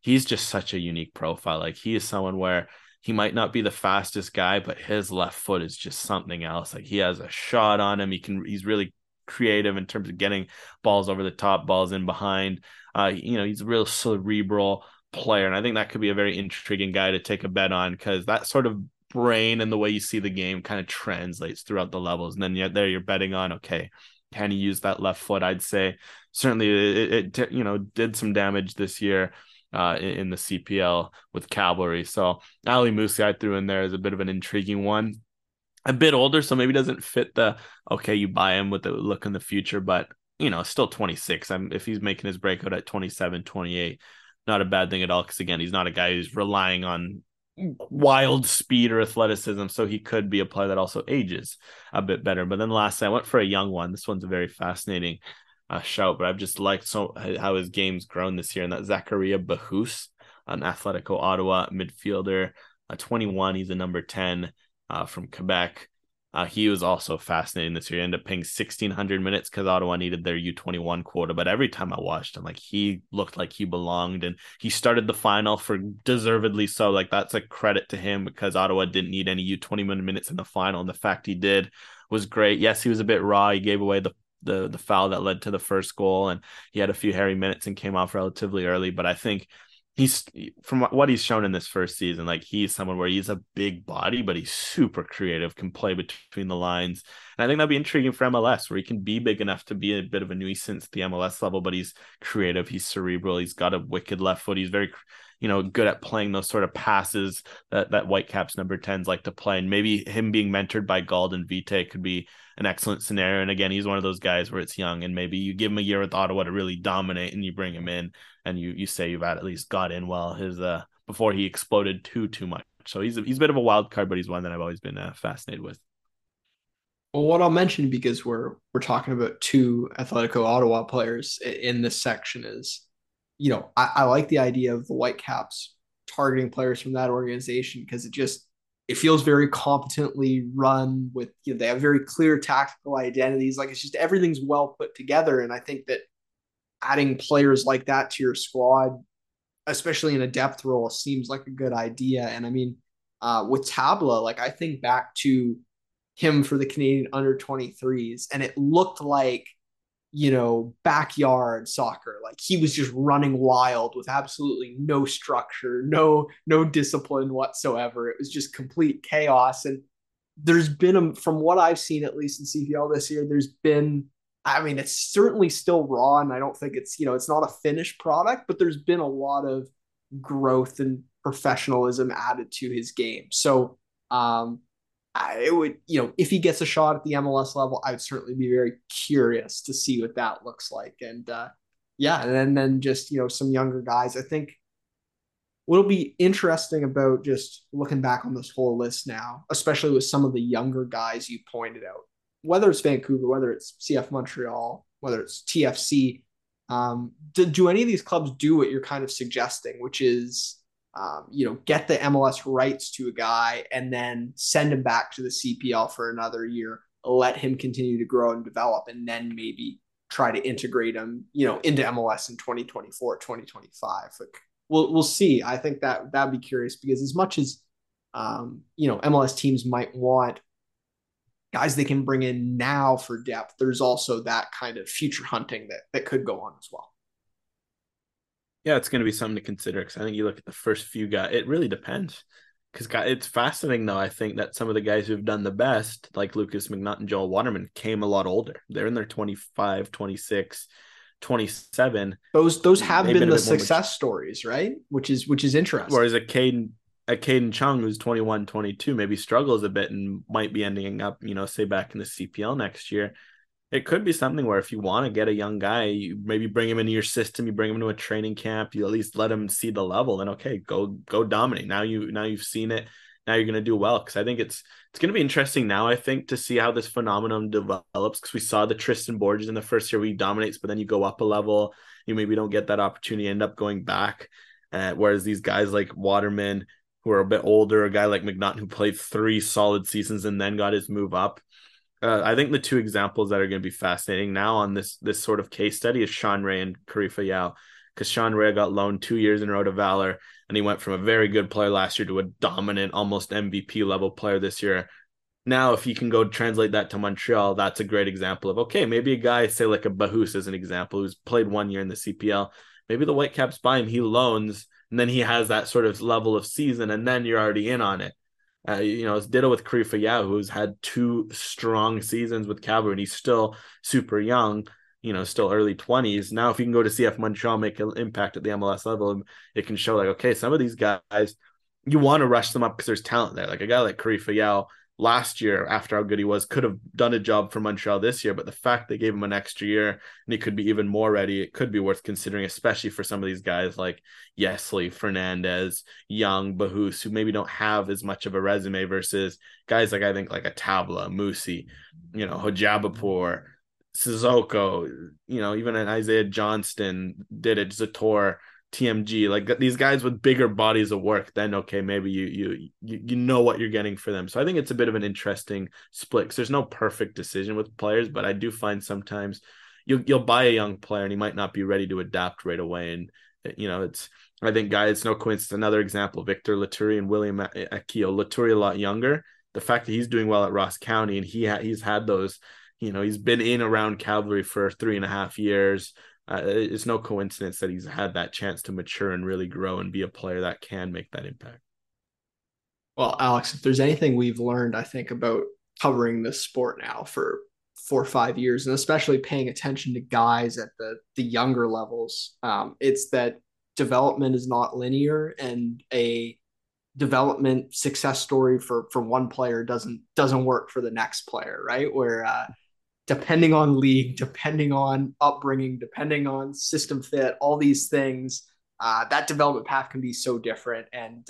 he's just such a unique profile. Like he is someone where he might not be the fastest guy, but his left foot is just something else. Like he has a shot on him. He's really creative in terms of getting balls over the top, balls in behind. He's a real cerebral player. And I think that could be a very intriguing guy to take a bet on, because that sort of brain and the way you see the game kind of translates throughout the levels. And then you're betting on, okay, can he use that left foot? I'd say certainly it did some damage this year in the CPL with Cavalry. So Ali Musi I threw in there as a bit of an intriguing one. A bit older, so maybe doesn't fit the, okay, you buy him with the look in the future, but still 26. If he's making his breakout at 27, 28, not a bad thing at all, because again, he's not a guy who's relying on wild speed or athleticism, so he could be a player that also ages a bit better. But then lastly, I went for a young one. This one's a very fascinating shout, but I've just liked how his game's grown this year, and that Zachariah Bahus, an Atletico Ottawa midfielder, 21. He's a number 10 from Quebec. He was also fascinating this year. He ended up playing 1,600 minutes because Ottawa needed their U21 quota. But every time I watched him, like, he looked like he belonged, and he started the final for deservedly so. Like, that's a credit to him, because Ottawa didn't need any U20 minutes in the final, and the fact he did was great. Yes, he was a bit raw. He gave away the foul that led to the first goal, and he had a few hairy minutes and came off relatively early. But I think he's, from what he's shown in this first season, like, he's someone where he's a big body, but he's super creative, can play between the lines. And I think that'd be intriguing for MLS, where he can be big enough to be a bit of a nuisance at the MLS level, but he's creative, he's cerebral, he's got a wicked left foot, he's very, good at playing those sort of passes that Whitecaps number 10s like to play. And maybe him being mentored by Galdon Vite could be an excellent scenario. And again, he's one of those guys where it's young, and maybe you give him a year with Ottawa to really dominate, and you bring him in, and you say you've at least got in well his before he exploded too much. So he's a bit of a wild card, but he's one that I've always been fascinated with. Well, what I'll mention, because we're talking about two Atletico Ottawa players in this section, is, I like the idea of the Whitecaps targeting players from that organization, because it feels very competently run with, they have very clear tactical identities. Like, it's just, everything's well put together. And I think that adding players like that to your squad, especially in a depth role, seems like a good idea. And I mean, with Tabla, like, I think back to him for the Canadian under 23s, and it looked like, backyard soccer. Like, he was just running wild with absolutely no structure, no discipline whatsoever. It was just complete chaos. And there's been, from what I've seen, at least in CPL this year, it's certainly still raw, and I don't think it's not a finished product, but there's been a lot of growth and professionalism added to his game. So it would, if he gets a shot at the MLS level, I would certainly be very curious to see what that looks like. And and then just, some younger guys. I think what'll be interesting about just looking back on this whole list now, especially with some of the younger guys you pointed out, whether it's Vancouver, whether it's CF Montreal, whether it's TFC, do any of these clubs do what you're kind of suggesting, which is, get the MLS rights to a guy and then send him back to the CPL for another year, let him continue to grow and develop, and then maybe try to integrate him, into MLS in 2024, 2025. Like, we'll see. I think that'd be curious, because as much as, MLS teams might want guys they can bring in now for depth, there's also that kind of future hunting that could go on as well. Yeah, it's going to be something to consider, because I think you look at the first few guys, it really depends. Because it's fascinating, though, I think that some of the guys who've done the best, like Lucas McNutt and Joel Waterman, came a lot older. They're in their 25, 26, 27. Those have been the success stories, right? Which is interesting. Whereas a Caden Chung, who's 21, 22, maybe struggles a bit and might be ending up, say back in the CPL next year. It could be something where if you want to get a young guy, you maybe bring him into your system, you bring him into a training camp, you at least let him see the level, then okay, go dominate. Now you've seen it. Now you're going to do well. Because I think it's going to be interesting now, I think, to see how this phenomenon develops, because we saw the Tristan Borges in the first year where he dominates, but then you go up a level, you maybe don't get that opportunity, end up going back. Whereas these guys like Waterman, who are a bit older, a guy like McNaughton, who played 3 solid seasons and then got his move up. I think the two examples that are going to be fascinating now on this sort of case study is Sean Ray and Karifa Yao. because Sean Rea got loaned 2 years in a row to Valor, and he went from a very good player last year to a dominant, almost MVP level player this year. Now, if you can go translate that to Montreal, that's a great example of, okay, maybe a guy, say like a Bahus as an example, who's played 1 year in the CPL, maybe the Whitecaps buy him, he loans, and then he has that sort of level of season, and then you're already in on it. It's ditto with Karifa Yao, who's had 2 strong seasons with Cavalry, and he's still super young, still early 20s. Now, if you can go to CF Montreal, make an impact at the MLS level, it can show like, okay, some of these guys, you want to rush them up because there's talent there. Like a guy like Karifa Yao last year, after how good he was, could have done a job for Montreal this year, but the fact they gave him an extra year and he could be even more ready, it could be worth considering, especially for some of these guys like Yesley, Fernandez, Young, Bahus, who maybe don't have as much of a resume versus guys like, I think, like a Tabla, Musi, Hojabapur, Sissoko, even an Isaiah Johnston did it, Zator, TMG, like these guys with bigger bodies of work, then okay, maybe you know what you're getting for them. So I think it's a bit of an interesting split because there's no perfect decision with players, but I do find sometimes you'll buy a young player and he might not be ready to adapt right away. And I think it's no coincidence. Another example, Victor Laturi and William Akio. Laturi a lot younger. The fact that he's doing well at Ross County and he's had those, he's been in around Cavalry for 3.5 years. It's no coincidence that he's had that chance to mature and really grow and be a player that can make that impact. Well, Alex, if there's anything we've learned, I think, about covering this sport now for 4 or 5 years, and especially paying attention to guys at the younger levels, it's that development is not linear, and a development success story for one player doesn't work for the next player, right? Where depending on league, depending on upbringing, depending on system fit, all these things, that development path can be so different. And,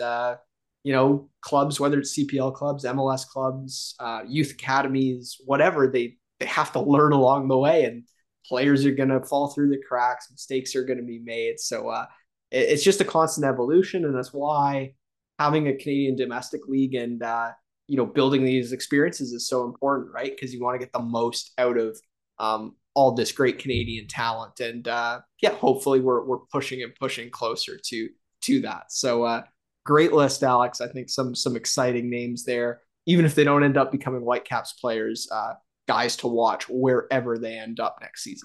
clubs, whether it's CPL clubs, MLS clubs, youth academies, whatever, they have to learn along the way, and players are going to fall through the cracks, mistakes are going to be made. So it's just a constant evolution. And that's why having a Canadian domestic league and, building these experiences is so important, right? Because you want to get the most out of all this great Canadian talent, and hopefully we're pushing closer to that. So great list, Alex. I think some exciting names there, even if they don't end up becoming Whitecaps players, guys to watch wherever they end up next season.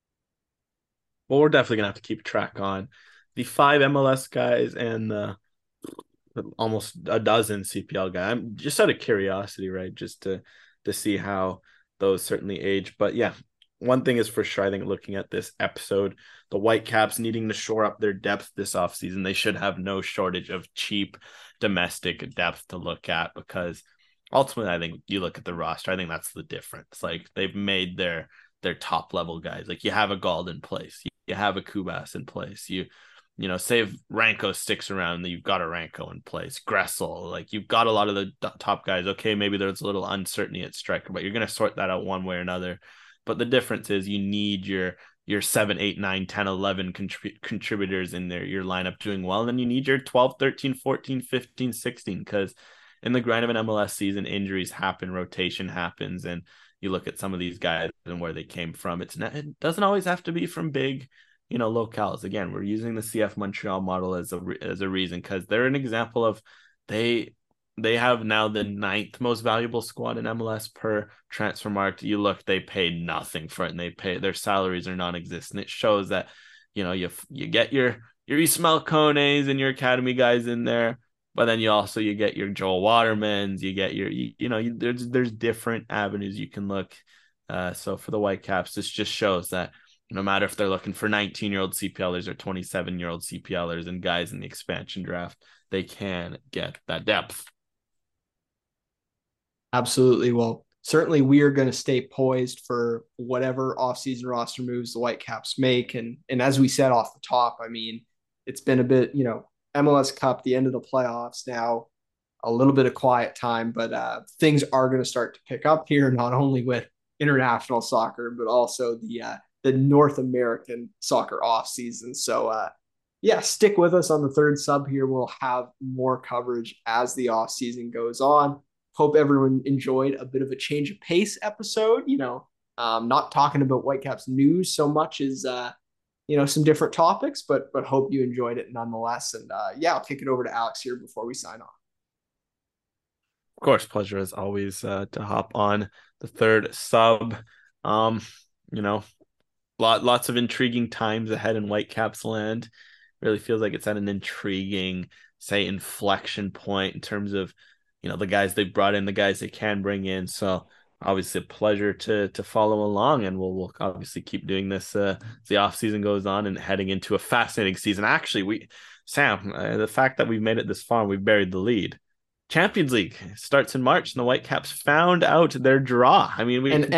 Well, we're definitely gonna have to keep track on the 5 MLS guys and the almost a dozen CPL guys. I'm just out of curiosity, right? Just to see how those certainly age. But yeah, one thing is for sure, I think looking at this episode, the Whitecaps needing to shore up their depth this offseason, they should have no shortage of cheap domestic depth to look at, because ultimately I think you look at the roster, I think that's the difference. Like they've made their top level guys. Like you have a Gald in place, you have a Kubas in place, say if Ranko sticks around, you've got a Ranko in place, Gressel, like you've got a lot of the top guys. Okay, maybe there's a little uncertainty at striker, but you're going to sort that out one way or another. But the difference is you need your 7, 8, 9, 10, 11 contributors in there, your lineup doing well. And then you need your 12, 13, 14, 15, 16, because in the grind of an MLS season, injuries happen, rotation happens, and you look at some of these guys and where they came from. It doesn't always have to be from big, locales. Again, we're using the CF Montreal model as a reason, because they're an example of they have now the 9th most valuable squad in MLS per Transfermarkt. You look, they paid nothing for it, and their salaries are non-existent. It shows that you get your Ismael Kones and your academy guys in there, but then you get your Joel Watermans, you get your there's different avenues you can look. So for the Whitecaps, this just shows that no matter if they're looking for 19-year-old CPLers or 27-year-old CPLers and guys in the expansion draft, they can get that depth. Absolutely. Well, certainly we are going to stay poised for whatever offseason roster moves the Whitecaps make. And as we said off the top, I mean, it's been a bit, MLS Cup, the end of the playoffs now, a little bit of quiet time, but things are going to start to pick up here, not only with international soccer, but also the North American soccer off season. So stick with us on the third sub here. We'll have more coverage as the off season goes on. Hope everyone enjoyed a bit of a change of pace episode, not talking about Whitecaps news so much as some different topics, but hope you enjoyed it nonetheless. And yeah, I'll kick it over to Alex here before we sign off. Of course, pleasure as always to hop on the third sub. You know, lots of intriguing times ahead in Whitecaps land. Really feels like it's at an intriguing, say, inflection point in terms of, the guys they brought in, the guys they can bring in. So obviously a pleasure to follow along, and we'll obviously keep doing this as the off season goes on and heading into a fascinating season. Actually, Sam, the fact that we've made it this far and we've buried the lead. Champions League starts in March, and the Whitecaps found out their draw. I mean, we and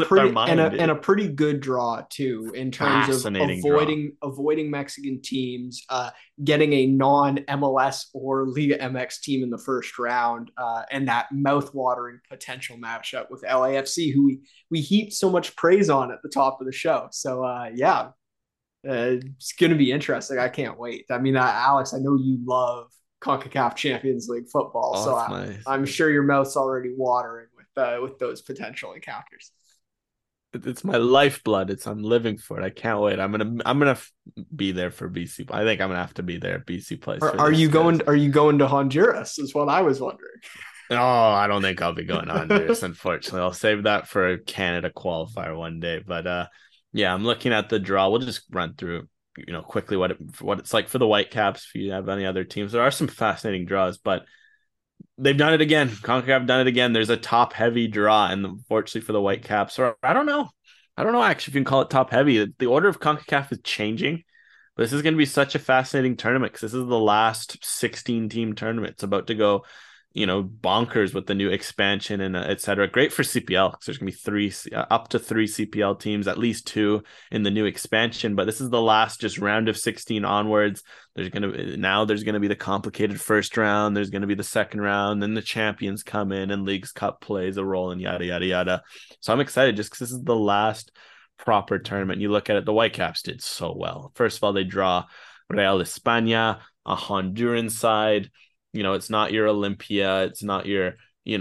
a pretty good draw too, in terms of avoiding Mexican teams, getting a non-MLS or Liga MX team in the first round, and that mouth-watering potential matchup with LAFC, who we heaped so much praise on at the top of the show. So yeah, it's going to be interesting. I can't wait. I mean, Alex, I know you love CONCACAF Champions League football, so I'm sure your mouth's already watering with those potential encounters. It's my lifeblood. I'm living for it. I can't wait. I'm gonna be there for BC. I think I'm gonna have to be there at BC Place. Are you going to Honduras? Is what I was wondering. Oh, I don't think I'll be going to Honduras. Unfortunately, I'll save that for a Canada qualifier one day. But yeah, I'm looking at the draw. We'll just run through quickly what it's like for the Whitecaps. If you have any other teams, there are some fascinating draws, but they've done it again. CONCACAF done it again. There's a top heavy draw, and unfortunately for the Whitecaps, or I don't know actually if you can call it top heavy. The order of CONCACAF is changing, but this is going to be such a fascinating tournament because this is the last 16 team tournament. It's about to go bonkers with the new expansion and etc. Great for CPL because there's gonna be up to three CPL teams, at least two in the new expansion. But this is the last just round of 16 onwards. There's gonna be the complicated first round. There's gonna be the second round. Then the champions come in and Leagues Cup plays a role and yada yada yada. So I'm excited just because this is the last proper tournament. You look at it, the Whitecaps did so well. First of all, they draw Real España, a Honduran side. It's not your Olympia. It's not your,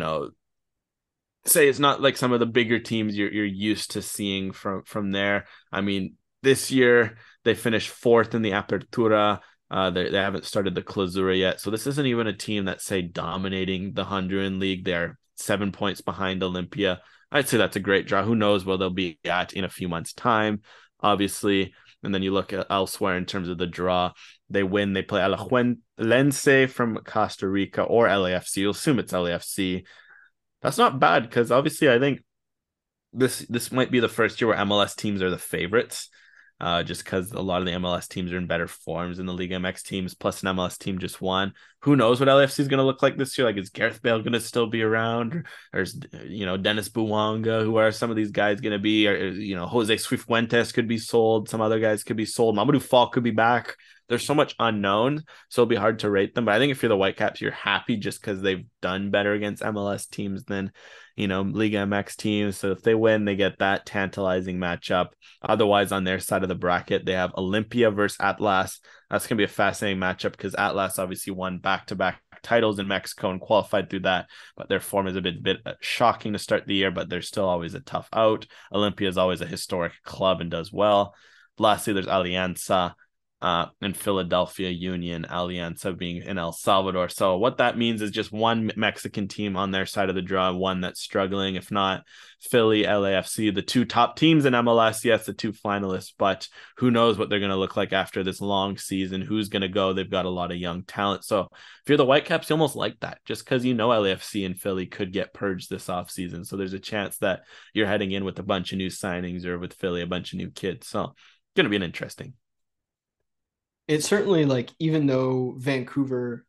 say it's not like some of the bigger teams you're used to seeing from there. I mean, this year they finished fourth in the Apertura. They haven't started the Clausura yet. So this isn't even a team that's, say, dominating the Honduran league. They're 7 points behind Olympia. I'd say that's a great draw. Who knows where they'll be at in a few months' time, obviously. And then you look at elsewhere in terms of the draw. They win. They play Alajuelense from Costa Rica or LAFC. You'll assume it's LAFC. That's not bad because obviously I think this might be the first year where MLS teams are the favorites. Just because a lot of the MLS teams are in better forms than the Liga MX teams, plus an MLS team just won. Who knows what LAFC is going to look like this year? Like, is Gareth Bale going to still be around? Or is, Dennis Bouanga? Who are some of these guys going to be? Or, Jose Cifuentes could be sold. Some other guys could be sold. Mamadou Fall could be back. There's so much unknown, so it'll be hard to rate them. But I think if you're the Whitecaps, you're happy just because they've done better against MLS teams than, Liga MX teams. So if they win, they get that tantalizing matchup. Otherwise, on their side of the bracket, they have Olympia versus Atlas. That's going to be a fascinating matchup because Atlas obviously won back-to-back titles in Mexico and qualified through that, but their form is a bit shocking to start the year, but they're still always a tough out. Olympia is always a historic club and does well. Lastly, there's Alianza and Philadelphia Union, Alianza being in El Salvador. So what that means is just one Mexican team on their side of the draw, one that's struggling. If not, Philly, LAFC, the two top teams in MLS, yes, the two finalists, but who knows what they're going to look like after this long season, who's going to go. They've got a lot of young talent. So if you're the Whitecaps, you almost like that just because LAFC and Philly could get purged this offseason. So there's a chance that you're heading in with a bunch of new signings, or with Philly, a bunch of new kids. So it's going to be an interesting. It's certainly, like, even though Vancouver,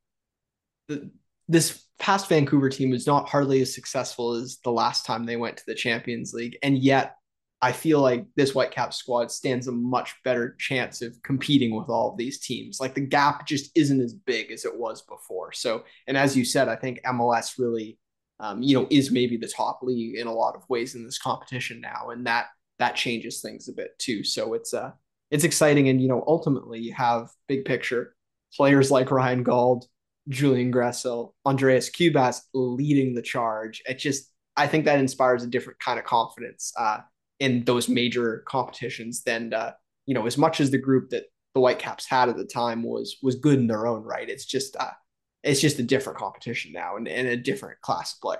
this past Vancouver team is not hardly as successful as the last time they went to the Champions League, and yet I feel like this Whitecaps squad stands a much better chance of competing with all of these teams. Like, the gap just isn't as big as it was before. So, and as you said, I think MLS really, is maybe the top league in a lot of ways in this competition now, and that changes things a bit too. So it's exciting. And, ultimately you have big picture players like Ryan Gauld, Julian Gressel, Andreas Cubas leading the charge. I think that inspires a different kind of confidence in those major competitions than as much as the group that the Whitecaps had at the time was good in their own right, it's just a different competition now and a different class of player.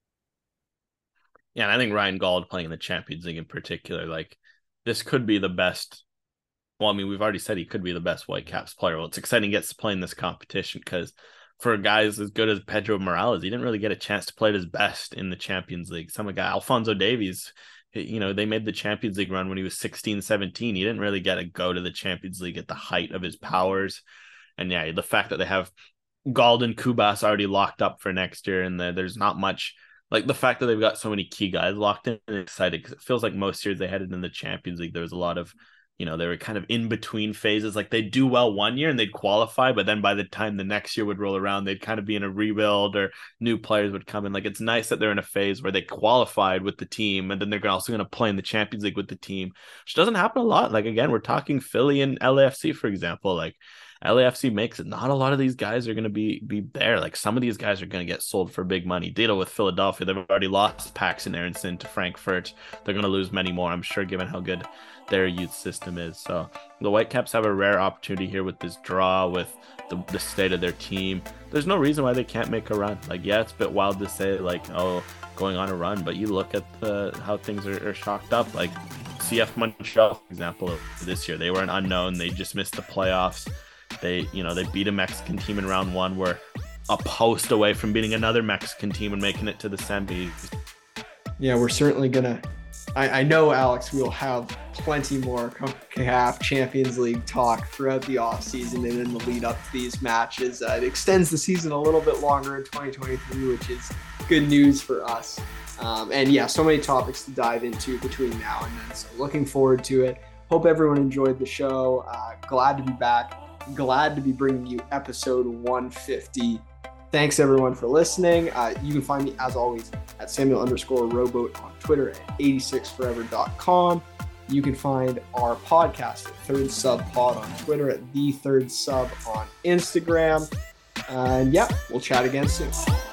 Yeah, and I think Ryan Gauld playing in the Champions League in particular, like this could be the best. Well, I mean, we've already said he could be the best Whitecaps player. Well, it's exciting he gets to play in this competition because for guys as good as Pedro Morales, he didn't really get a chance to play at his best in the Champions League. Some guy, Alphonso Davies, they made the Champions League run when he was 16, 17. He didn't really get to go to the Champions League at the height of his powers. And yeah, the fact that they have Gauld and Kubas already locked up for next year, and there's not much, like the fact that they've got so many key guys locked in and excited, because it feels like most years they headed in the Champions League, there was a lot of, they were kind of in between phases. Like they'd do well one year and they'd qualify, but then by the time the next year would roll around, they'd kind of be in a rebuild or new players would come in. Like it's nice that they're in a phase where they qualified with the team and then they're also going to play in the Champions League with the team, which doesn't happen a lot. Like again, we're talking Philly and LAFC, for example. Like LAFC makes it. Not a lot of these guys are going to be there. Like some of these guys are going to get sold for big money. Ditto with Philadelphia. They've already lost Paxton Aronson to Frankfurt. They're going to lose many more, I'm sure, given how good their youth system is. So the Whitecaps have a rare opportunity here with this draw, with the state of their team. There's no reason why they can't make a run. Like, yeah, it's a bit wild to say, like, going on a run, but you look at how things are shocked up. Like CF Montreal, for example, this year, they were an unknown. They just missed the playoffs. They beat a Mexican team in round one. Were a post away from beating another Mexican team and making it to the semis. Yeah, we're certainly gonna. I know, Alex, we'll have plenty more CONCACAF Champions League talk throughout the offseason and in the lead up to these matches. It extends the season a little bit longer in 2023, which is good news for us. And yeah, so many topics to dive into between now and then. So looking forward to it. Hope everyone enjoyed the show. Glad to be back. Glad to be bringing you episode 150. Thanks everyone for listening. You can find me as always at Samuel_Rowboat on Twitter at 86forever.com. You can find our podcast at Third Sub Pod on Twitter, at The Third Sub on Instagram. And yeah, we'll chat again soon.